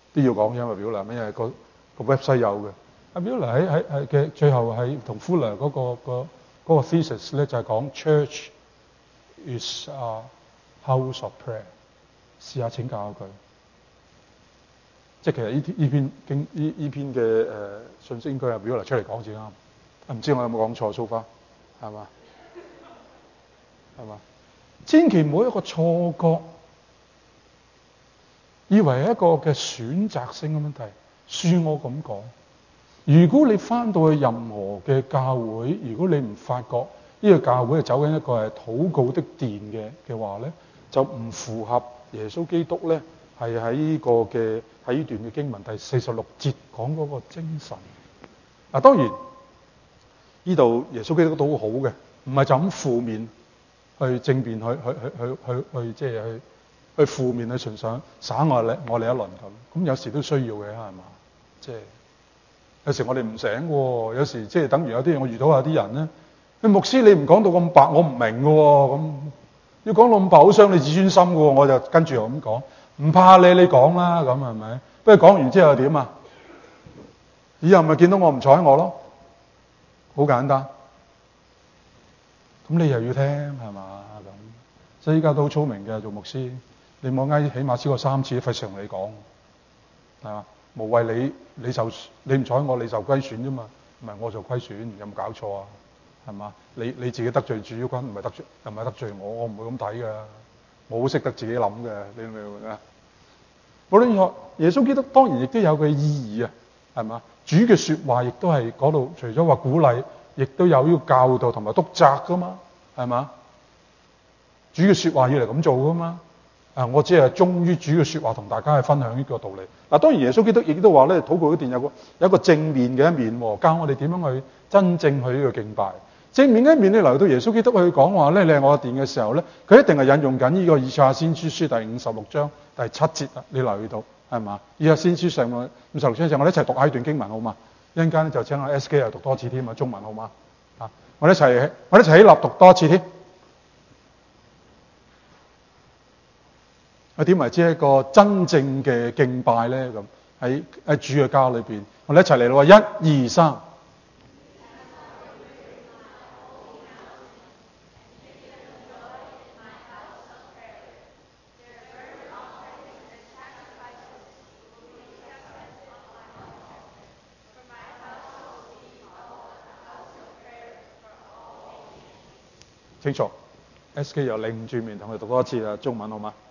都要講，因為表達，因為個 website 有嘅。阿表達喺嘅最後係同 Fuller 嗰個 thesis 咧，就係講 Church is a house of prayer。試下請教佢，即係其實呢篇嘅信息應該係表達出嚟講先啱。唔知我有冇講錯 so far， 係嘛？千祈唔好一個錯覺，以為係一個嘅選擇性嘅問題。恕我咁講，如果你翻到去任何嘅教會，如果你唔發覺呢個教會係走緊一個係禱告的殿嘅話咧，就唔符合耶穌基督咧係喺呢個嘅喺呢段嘅經文第46節講嗰個精神。嗱，當然呢度耶穌基督都好嘅，唔係就咁負面去正面去即係去負面去純想耍我哋一輪咁有時都需要嘅係嘛？即係有時我哋唔醒喎，有時即係等於有啲我遇到有啲人咧，牧師你唔講到咁白，我唔明嘅喎，咁要講到咁白好傷你自尊心嘅喎，我就跟住咁講，唔怕你講啦，咁係咪？不過講完之後點啊？以後咪見到我唔睬我咯，好簡單。咁你又要聽係嘛？咁所以依家都好聰明嘅做牧師，你冇嗌起碼超過3次，費事同你講係嘛？無謂你唔睬我，你受虧損啫嘛，唔係我受虧損，有冇搞錯啊？係嘛？你自己得罪主君，唔係得罪我唔會咁睇㗎。我好識得自己諗嘅，你明唔明啊？無論如何，耶穌基督當然亦都有佢意義啊，係嘛？主嘅說話亦都係嗰度，除咗話鼓勵，亦都有呢個教導同埋督責㗎嘛，係嘛？主嘅說話要嚟咁做㗎嘛。我只係忠於主嘅說話，同大家去分享呢個道理。嗱，當然耶穌基督亦都話咧，禱告一定有一個正面嘅一面，教我哋點樣去真正去呢個敬拜。正面嘅一面，你嚟到耶穌基督去講話咧，你係我嘅殿嘅時候咧，佢一定係引用緊呢個以賽亞先知書第56章第7節啊！你留意到係嘛？以賽亞先知上個56章，我哋一齊讀下呢段經文好嘛？一陣間咧就請阿 SK 又讀多次添啊，中文好嘛？我哋一齊起立讀多次添。點為之一個真正嘅敬拜咧？咁喺主嘅家裏邊，我哋一齊嚟咯！1、2、3。清楚 ，SK 又擰住面同佢讀多一次啦，中文好嗎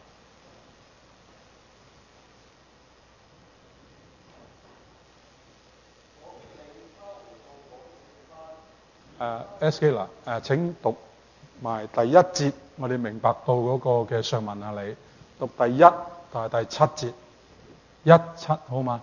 ？SK 嗱，請讀埋第1節，我哋明白到嗰個嘅上文啊，你讀第1同埋第7節，17好嗎？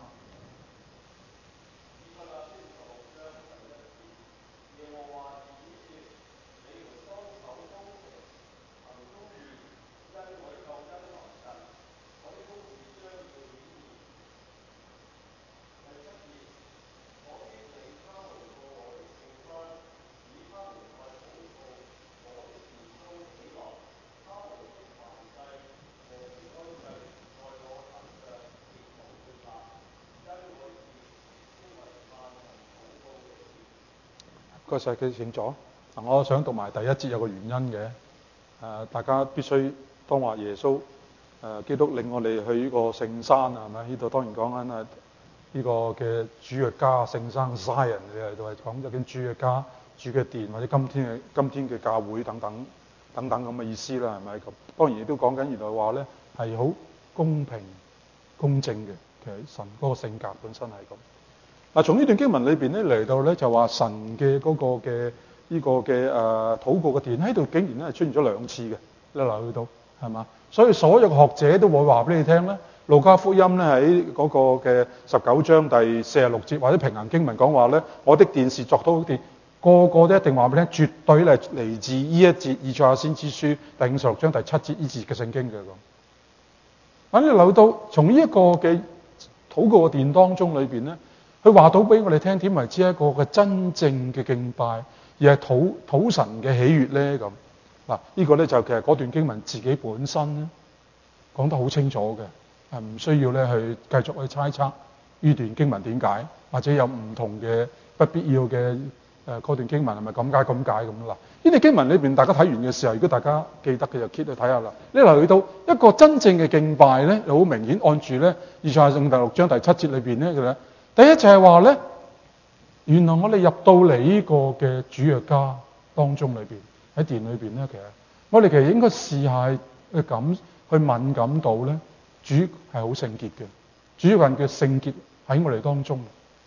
個世紀清楚。我想讀埋第1節，有個原因嘅。大家必須當話耶穌基督領我哋去呢個聖山啊，係咪？呢度當然講緊呢個嘅主嘅家聖山 Zion， 你喺度係講緊主嘅家、主嘅殿或者今天嘅教會等等咁嘅意思啦，係咪咁？當然亦都講緊原來話咧係好公平公正嘅，其實神嗰個性格本身係咁。嗱，從呢段經文裏邊咧嚟到咧就話神嘅嗰個嘅呢個嘅禱告嘅殿喺度，竟然咧係出現咗2次嘅，你留意到係嘛？所以所有嘅學者都會話俾你聽咧，路加福音咧喺嗰個嘅19章第46節或者平行經文講話咧，我的殿是作禱告殿，個個都一定話俾你聽，絕對係嚟自呢一節以賽亞先知書第56章第7節呢節嘅聖經嘅咁。你留意到從呢一個嘅禱告嘅殿當中裏邊咧。佢話到俾我哋聽，點為之一個嘅真正嘅敬拜，而係討神嘅喜悅咧咁。嗱，呢個咧就其實嗰段經文自己本身咧講得好清楚嘅。 唔需要咧去繼續去猜測呢段經文點解，或者有唔同嘅不必要嘅嗰段經文係咪咁解咁啦？呢段經文裏邊，大家睇完嘅時候，如果大家記得嘅就揭去睇下啦。你留意到一個真正嘅敬拜咧，好明顯按住咧以賽亞書第6章第7節裏邊咧，第一就係話咧，原來我哋入到嚟呢個嘅主約家當中裏邊，喺殿裏邊咧，其實我哋其實應該試下去敏感到咧，主係好聖潔嘅，主要人嘅聖潔喺我哋當中，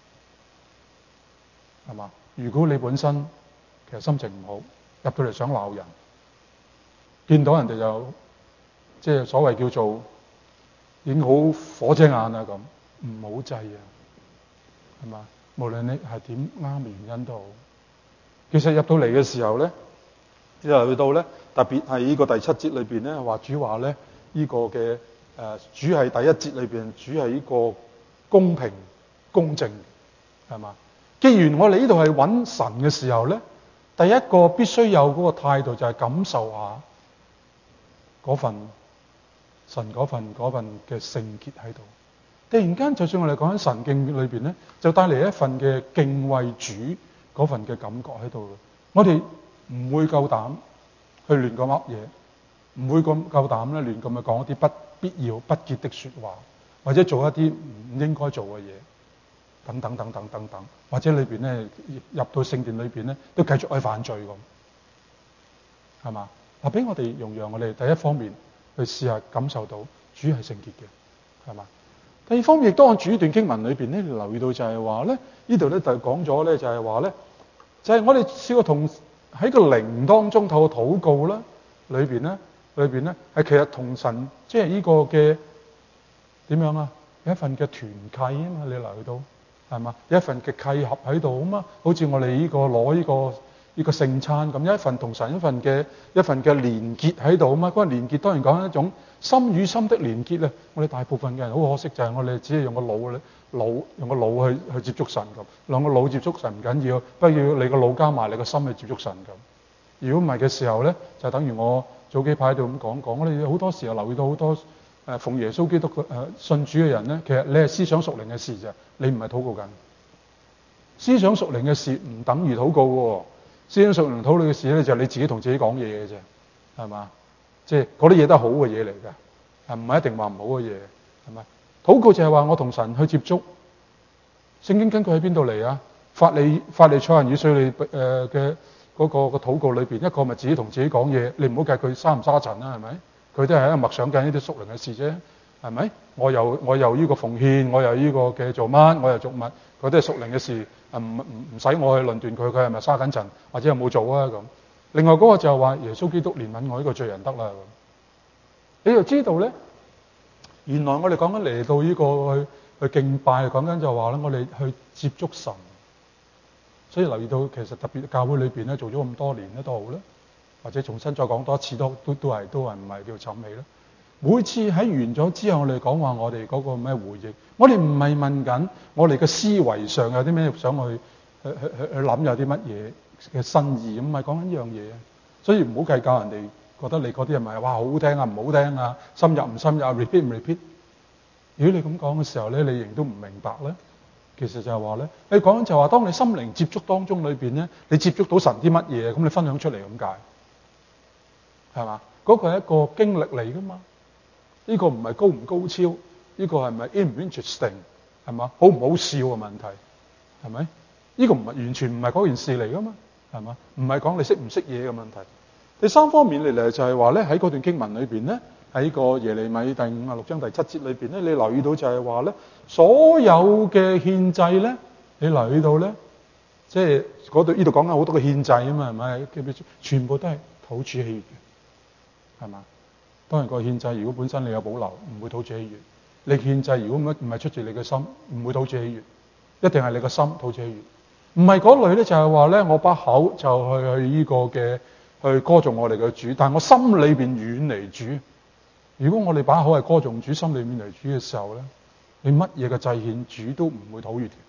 係嘛？如果你本身其實心情唔好，入到嚟想鬧人，見到人哋就即係所謂叫做已經好火遮眼啊咁，唔好制啊，係嘛？無論你係點啱嘅原因都好，其實入到嚟嘅時候咧，又去到咧，特別係呢個第7節裏邊咧，話主話咧呢個嘅主係第1節裏邊，主係呢個公平公正，係嘛？既然我哋呢度係揾神嘅時候咧，第一個必須有嗰個態度就係感受下嗰份神嗰份嘅聖潔喺度。突然間，就算我哋講緊神敬裏邊咧，就帶嚟一份嘅敬畏主嗰份嘅感覺喺度。我哋唔會夠膽去亂咁噏嘢，唔會夠膽咧亂咁去講一啲不必要不潔的說話，或者做一啲唔應該做嘅嘢。等等，或者裏邊咧入到聖殿裏邊咧，都繼續去犯罪咁，係嘛？嗱，俾我哋讓我哋第一方面去試下感受到主係聖潔嘅，係嘛？第二方面亦都按主段經文裏邊咧，留意到就係話咧，呢度咧就講咗咧，就係話咧，就係我哋試過同喺個靈當中透過禱告啦，裏邊咧係其實同神即係呢個嘅點樣啊？有一份嘅團契啊嘛，你留意到。係嘛？有一份嘅契合喺度啊嘛，好似我哋呢個攞呢個聖餐咁，有一份同神一份嘅連結喺度啊嘛。嗰個連結當然講一種心與心的連結啊。我哋大部分嘅人好可惜就係我哋只係用個腦去接觸神咁，兩個腦接觸神唔緊要，不如你個腦加埋你個心去接觸神咁。如果唔係嘅時候咧，就等於我早幾排喺度咁講，我哋好多時候留意到好多。奉耶穌基督信主嘅人咧，其實你係思想屬靈嘅事啫，你唔係禱告緊。思想屬靈嘅事唔等於禱告喎。思想屬靈討論嘅事咧，就係你自己同自己講嘢嘅啫，係嘛？即係嗰啲嘢都係好嘅嘢嚟㗎，唔係一定話唔好嘅嘢，係咪？禱告就係話我同神去接觸。聖經根據喺邊度嚟啊？法利賽人與稅吏嘅嗰個禱告裏邊，一個咪自己同自己講嘢，你唔好計佢沙唔沙塵啦，係咪？佢都係喺度默想緊呢啲屬靈嘅事啫，係咪？我又呢個奉獻，我又呢個嘅做乜，我又做乜，佢都係屬靈嘅事，唔使我去論斷佢係咪沙緊塵，或者有冇做啊咁。另外嗰個就係話耶穌基督憐憫我呢個罪人得啦。你就知道咧，原來我哋講緊嚟到呢個去敬拜，講緊就話咧，我哋去接觸神。所以留意到其實特別教會裏邊咧做咗咁多年咧都好啦。或者重新再講多一次都係唔係叫沉氣咧？每次喺完咗之後，我哋講話我哋嗰個咩回應，我哋唔係問緊我哋嘅思維上有啲咩想去諗有啲乜嘢嘅新意，唔係講緊呢樣嘢。所以唔好計較人哋覺得你嗰啲係咪哇好聽啊唔好聽啊，深入唔深入 repeat 唔 repeat。如果你咁講嘅時候咧，你仍都唔明白咧。其實就係話咧，你講就話當你心靈接觸當中裏邊咧，你接觸到神啲乜嘢，咁你分享出嚟咁解。係嘛？嗰個係一個經歷嚟噶嘛？呢個唔係高唔高超，呢個係咪 interesting 係嘛？好唔好笑嘅問題係咪？呢個唔係完全唔係嗰件事嚟噶嘛？係嘛？唔係講你識唔識嘢嘅問題。第三方面嚟就係話咧，喺嗰段經文裏邊咧，喺個耶利米第56章第7節裏邊咧，你留意到就係話咧，所有嘅獻祭咧，你留意到咧，即係嗰度呢度講緊好多嘅獻祭啊嘛，係咪？全部都係討主喜悅嘅。係嘛？當然個獻祭，如果本身你有保留，唔會討主喜悅。你獻祭如果唔係出自你嘅心，唔會討主喜悅。一定係你個心討主喜悅。唔係嗰類咧，就係話咧，我把口就去呢個嘅去歌頌我哋嘅主，但係我心裏邊遠離主。如果我哋把口係歌頌主，心裏遠離主嘅時候咧，你乜嘢嘅祭獻主都唔會討悅嘅。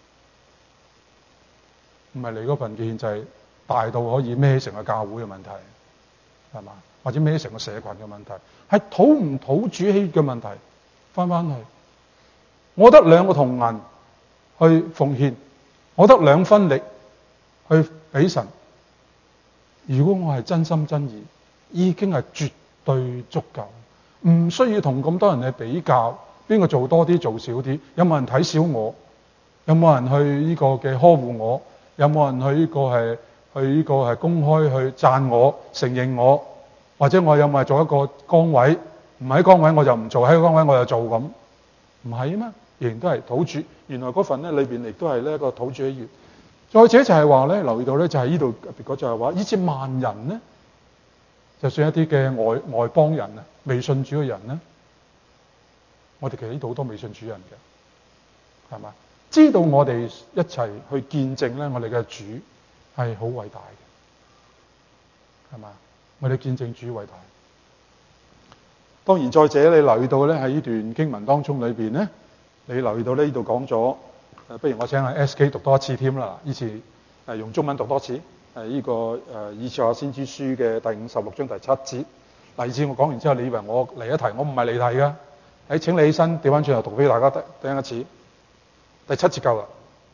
唔係你嗰份嘅獻祭大到可以孭成個教會嘅問題，係嘛？或者孭成個社群嘅問題，係討唔討主喜嘅問題， 翻去，我得2個銅銀去奉獻，我得2分力去俾神。如果我係真心真意，已經係絕對足夠，唔需要同咁多人去比較，邊個做多啲做少啲，有冇人睇小我，有冇人去呢個嘅呵護我，有冇人去呢個係公開去讚我、承認我，或者我有冇做一個崗位，唔喺崗位我就唔做，喺崗位我就做咁，唔係啊嘛，仍然都係土主。原來嗰份咧裏邊亦都係呢一個土主喜悅。再者就係話咧，留意到咧就係呢度特別嗰就係話，以至萬人咧，就算一啲嘅外邦人啊，未信主嘅人咧，我哋其實呢度好多未信主人嘅，係嘛？知道我哋一齊去見證咧，我哋嘅主係好偉大嘅，係嘛？我哋見證主偉大。當然再者，你留意到咧喺呢段經文當中裏邊咧，你留意到呢度講咗。不如我請阿 SK 讀多一次添啦，呢次用中文讀多次。呢個以賽亞先知書嘅第56章第7節。第二次我講完之後，你以為我離一題，我唔係離題㗎。請你起身，調翻轉頭讀俾大家聽一次。第7節夠啦。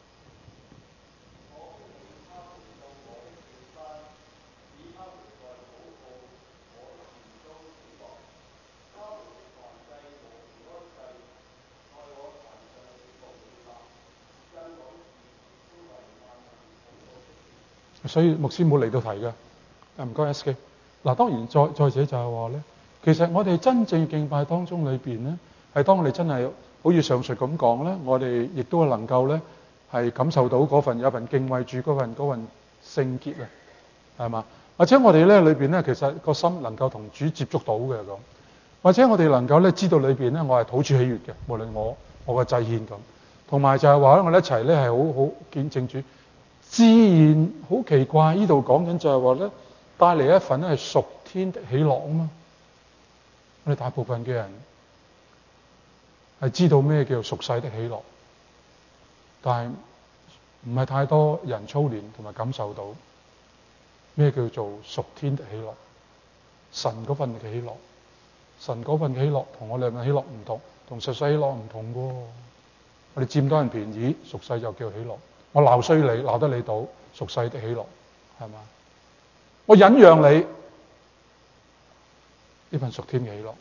所以牧師冇嚟到題嘅，唔該 SK。嗱，當然再者就係話咧，其實我哋真正敬拜當中裏邊咧，係當我哋真係好似上述咁講咧，我哋亦都能夠咧係感受到嗰份有份敬畏主嗰份聖潔啊，係嘛？或者我哋咧裏邊咧，其實個心能夠同主接觸到嘅咁，或者我哋能夠咧知道裏邊咧，我係土主喜悅嘅，無論我嘅祭獻咁，同埋就係話咧，我哋一齊咧係好見證主。自然好奇怪，呢度講緊就係話咧，帶嚟一份咧係屬天的喜樂啊嘛。我哋大部分嘅人係知道咩叫屬世的喜樂，但係唔係太多人操練同埋感受到咩叫做屬天的喜樂。神嗰份嘅喜樂，神嗰份嘅喜樂同我哋嘅喜樂唔同，同屬世喜樂唔同喎。我哋佔多人便宜，屬世就叫喜樂。我鬧衰你，鬧得你到，屬世的喜樂，係嘛？我忍讓你，呢份屬天嘅喜樂。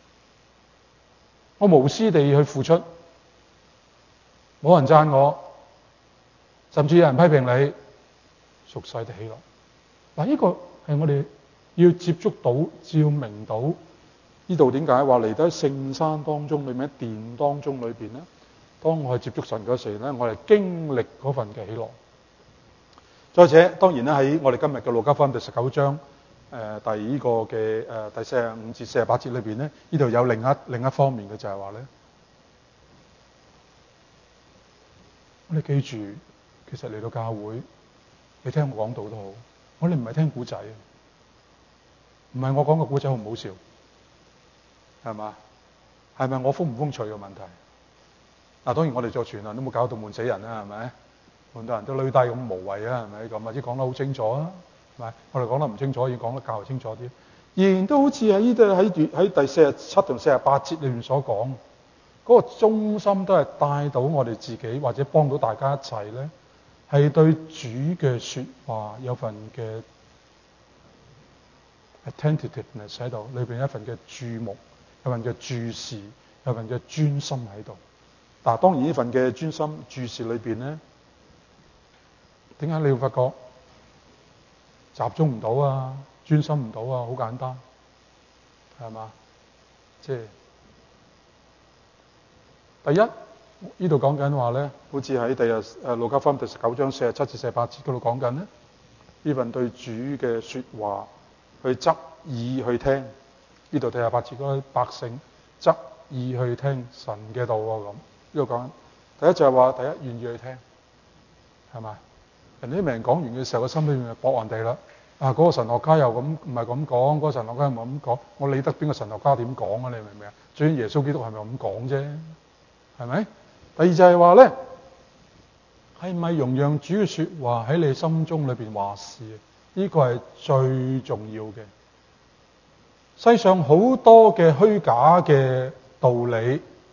我無私地去付出，冇人讚我，甚至有人批評你，屬世的喜樂。嗱，呢個係我哋要接觸到、照明到呢度點解話嚟到聖山當中裏面、殿當中裏邊咧？當我去接觸神嗰時咧，我哋經歷嗰份嘅喜樂。再者，當然咧喺我哋今日嘅路加福音第19章，第呢個嘅第45至48節裏邊咧，呢度有另一方面嘅就係話咧，我哋記住，其實嚟到教會，你聽我講道都好，我哋唔係聽古仔，唔係我講個古仔好唔好笑，係嘛？係咪我風唔風趣嘅問題？嗱，當然我哋做傳道都冇搞到悶死人啦，係咪？悶到人都攣低咁無謂啊，係咪咁？或者講得好清楚啊，係咪？我哋講得唔清楚，要講得較為清楚啲。仍然都好似喺呢度喺第47同48節裏面所講，嗰個中心都係帶到我哋自己，或者幫到大家一齊咧，係對主嘅説話有份嘅 attentiveness 喺度，裏邊有一份嘅注目，有份嘅注視，有份嘅專心喺度。嗱，當然呢份嘅專心注視裏邊咧，點解你會發覺集中唔到啊？專心唔到啊？好簡單，係嘛？即係第一，呢度講緊話咧，好似喺路加福音第19章47至48節嗰度講緊咧，呢份對主嘅説話去側耳去聽。呢度第28節嗰啲百姓側耳去聽神嘅道喎咁。呢度講第一就係話，第一願意去聽，係咪？人哋啲名講完嘅時候，個心裏面就駁人哋啦。嗰個神學家又咁唔係咁講，嗰個神學家又唔係咁講，我理得邊個神學家點講啊？你明唔明啊？最緊耶穌基督係咪咁講啫？係咪？第二就係話咧，係咪容讓主嘅説話喺你心中裏邊話事？呢個係最重要嘅。世上好多嘅虛假嘅道理，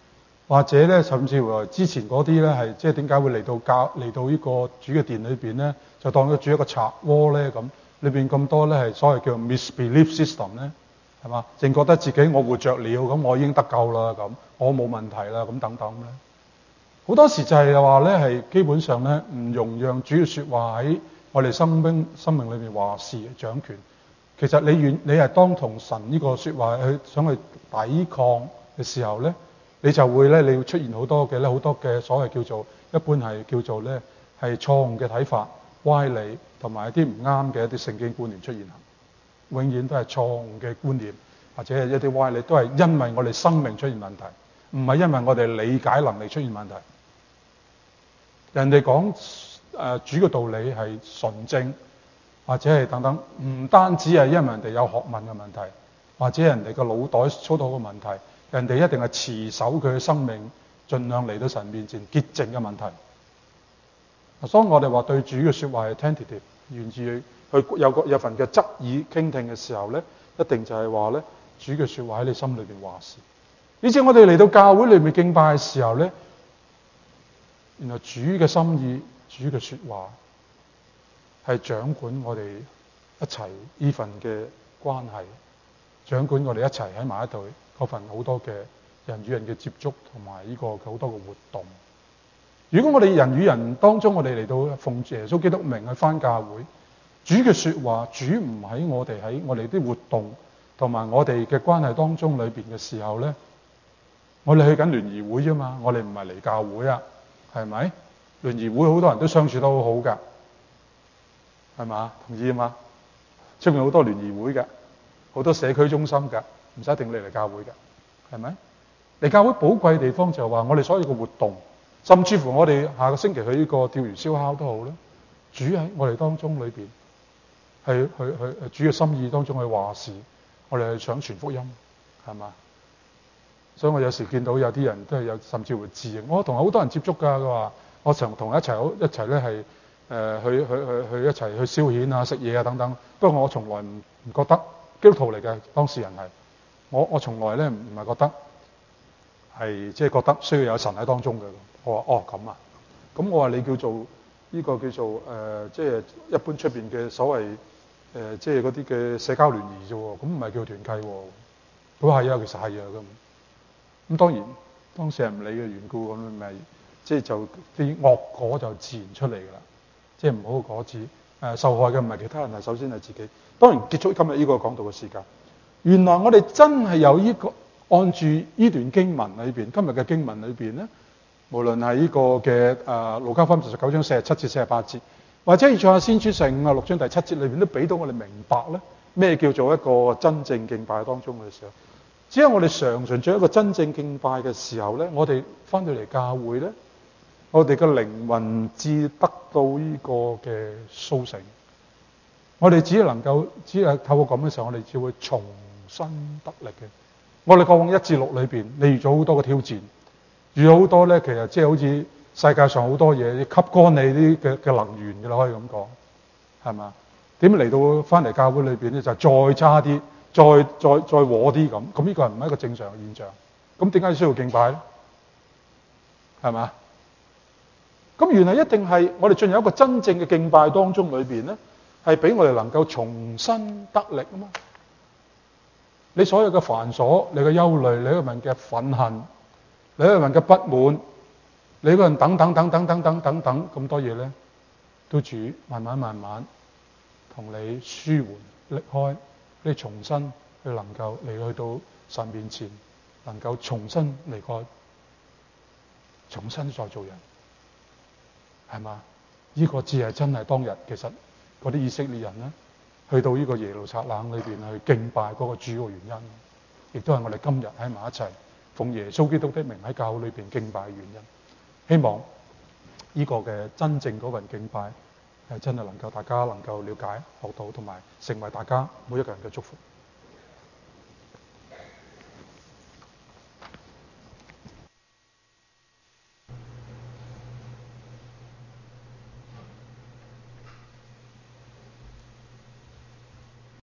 或者咧甚至乎之前嗰啲咧係即係點解會嚟到呢個主嘅殿裏邊咧，就當咗主一個賊窩咧咁，裏邊咁多咧係所謂叫 misbelief system 咧，係嘛？淨覺得自己我活着了，咁我已經得救啦，咁我冇問題啦，咁等等咧。好多時就係話咧係基本上咧唔容讓主嘅説話喺我哋生命裏面話事掌權。其實你係當同神呢個説話去想去抵抗嘅時候咧，你就會咧你會出現好多嘅所謂叫做一般係叫做咧係錯誤嘅睇法、歪理同埋一啲唔啱嘅一啲聖經觀念出現，永遠都係錯誤嘅觀念或者係一啲歪理，都係因為我哋生命出現問題，唔係因為我哋理解能力出現問題。人哋講主嘅道理係純正。或者係等等，唔單止係因為人哋有學問嘅問題，或者人哋個腦袋操到嘅問題，人哋一定係持守佢嘅生命，盡量嚟到神面前潔淨嘅問題。所以我哋話對主嘅説話係 tentative， 願意去有份嘅側耳傾聽嘅時候咧，一定就係話咧主嘅説話喺你心裏邊話事。以至我哋嚟到教會裏面敬拜嘅時候咧，原來主嘅心意、主嘅説話。係掌管我哋一齊呢份嘅關係，掌管我哋一齊喺埋一度嗰份好多嘅人與人嘅接觸同埋呢個好多嘅活動。如果我哋人與人當中，我哋嚟到奉耶穌基督名去返教會，主嘅説話，主唔喺我哋啲活動同埋我哋嘅關係當中裏邊嘅時候咧，我哋去緊聯誼會啫嘛，我哋唔係嚟教會啊，係咪？聯誼會好多人都相處得好好㗎。係嘛？同意啊嘛？出面好多聯誼會嘅，好多社區中心嘅，唔使一定你嚟教會嘅，係咪？嚟教會寶貴嘅地方就係話，我哋所有嘅活動，甚至乎我哋下個星期去呢個釣魚燒烤都好啦。主喺我哋當中裏邊，係去主嘅心意當中去話事，我哋係想傳福音，係嘛？所以我有時見到有啲人都係有甚至乎自認，我同好多人接觸㗎，佢話我常同一齊咧係。去一齊去消遣啊、食嘢啊等等。不過我從來唔覺得基督徒嚟嘅當事人係我從來咧唔係覺得係即係覺得需要有神喺當中嘅。我話哦咁啊，咁我話你叫做呢個叫做即係一般出邊嘅所謂即係嗰啲嘅社交聯誼啫喎，咁唔係叫團契喎。佢話係啊，其實係啊咁當然當事人唔理嘅緣故咁咪即係就啲惡果就自然出嚟㗎啦。即係唔好嘅果子，受害嘅唔係其他人，係首先係自己。當然結束今日呢個講道嘅時間。原來我哋真係有呢個按住呢段經文裏邊，今日嘅經文裏邊咧，無論係呢個嘅路加福音19章47至48節，或者以賽亞先知56章第7節裏邊，都俾到我哋明白咧咩叫做一個真正敬拜當中嘅時候。只有我哋常常做一個真正敬拜嘅時候咧，我哋翻到嚟教會咧。我哋嘅靈魂至得到呢個嘅甦醒，我哋只係透過咁嘅時候，我哋只會重新得力嘅。我哋過往1至6裏邊，你遇咗好多嘅挑戰，遇咗好多咧，其實即係好似世界上好多嘢吸乾你啲嘅能源嘅啦，可以咁講，係嘛？點嚟到翻嚟教會裏邊咧，就再差啲，再禍啲咁。咁呢個係唔係一個正常嘅現象？咁點解需要敬拜咧？係嘛？咁原來一定係我哋進入一個真正嘅敬拜當中裏邊咧，係俾我哋能夠重新得力啊嘛！你所有嘅煩瑣、你嘅憂慮、你個人嘅憤恨、你個人嘅不滿、你個人等等咁多嘢咧，都主慢慢同你舒緩力開，你重新去能夠嚟去到神面前，能夠重新離開，重新再做人。係嘛？呢個只係真係當日其實嗰啲以色列人咧，去到呢個耶路撒冷裏邊去敬拜嗰個主要原因，亦都係我哋今日喺埋一齊奉耶穌基督的名喺教會裏邊敬拜嘅原因。希望呢個嘅真正嗰份敬拜係真係能夠大家能夠了解、學到，同埋成為大家每一個人嘅祝福。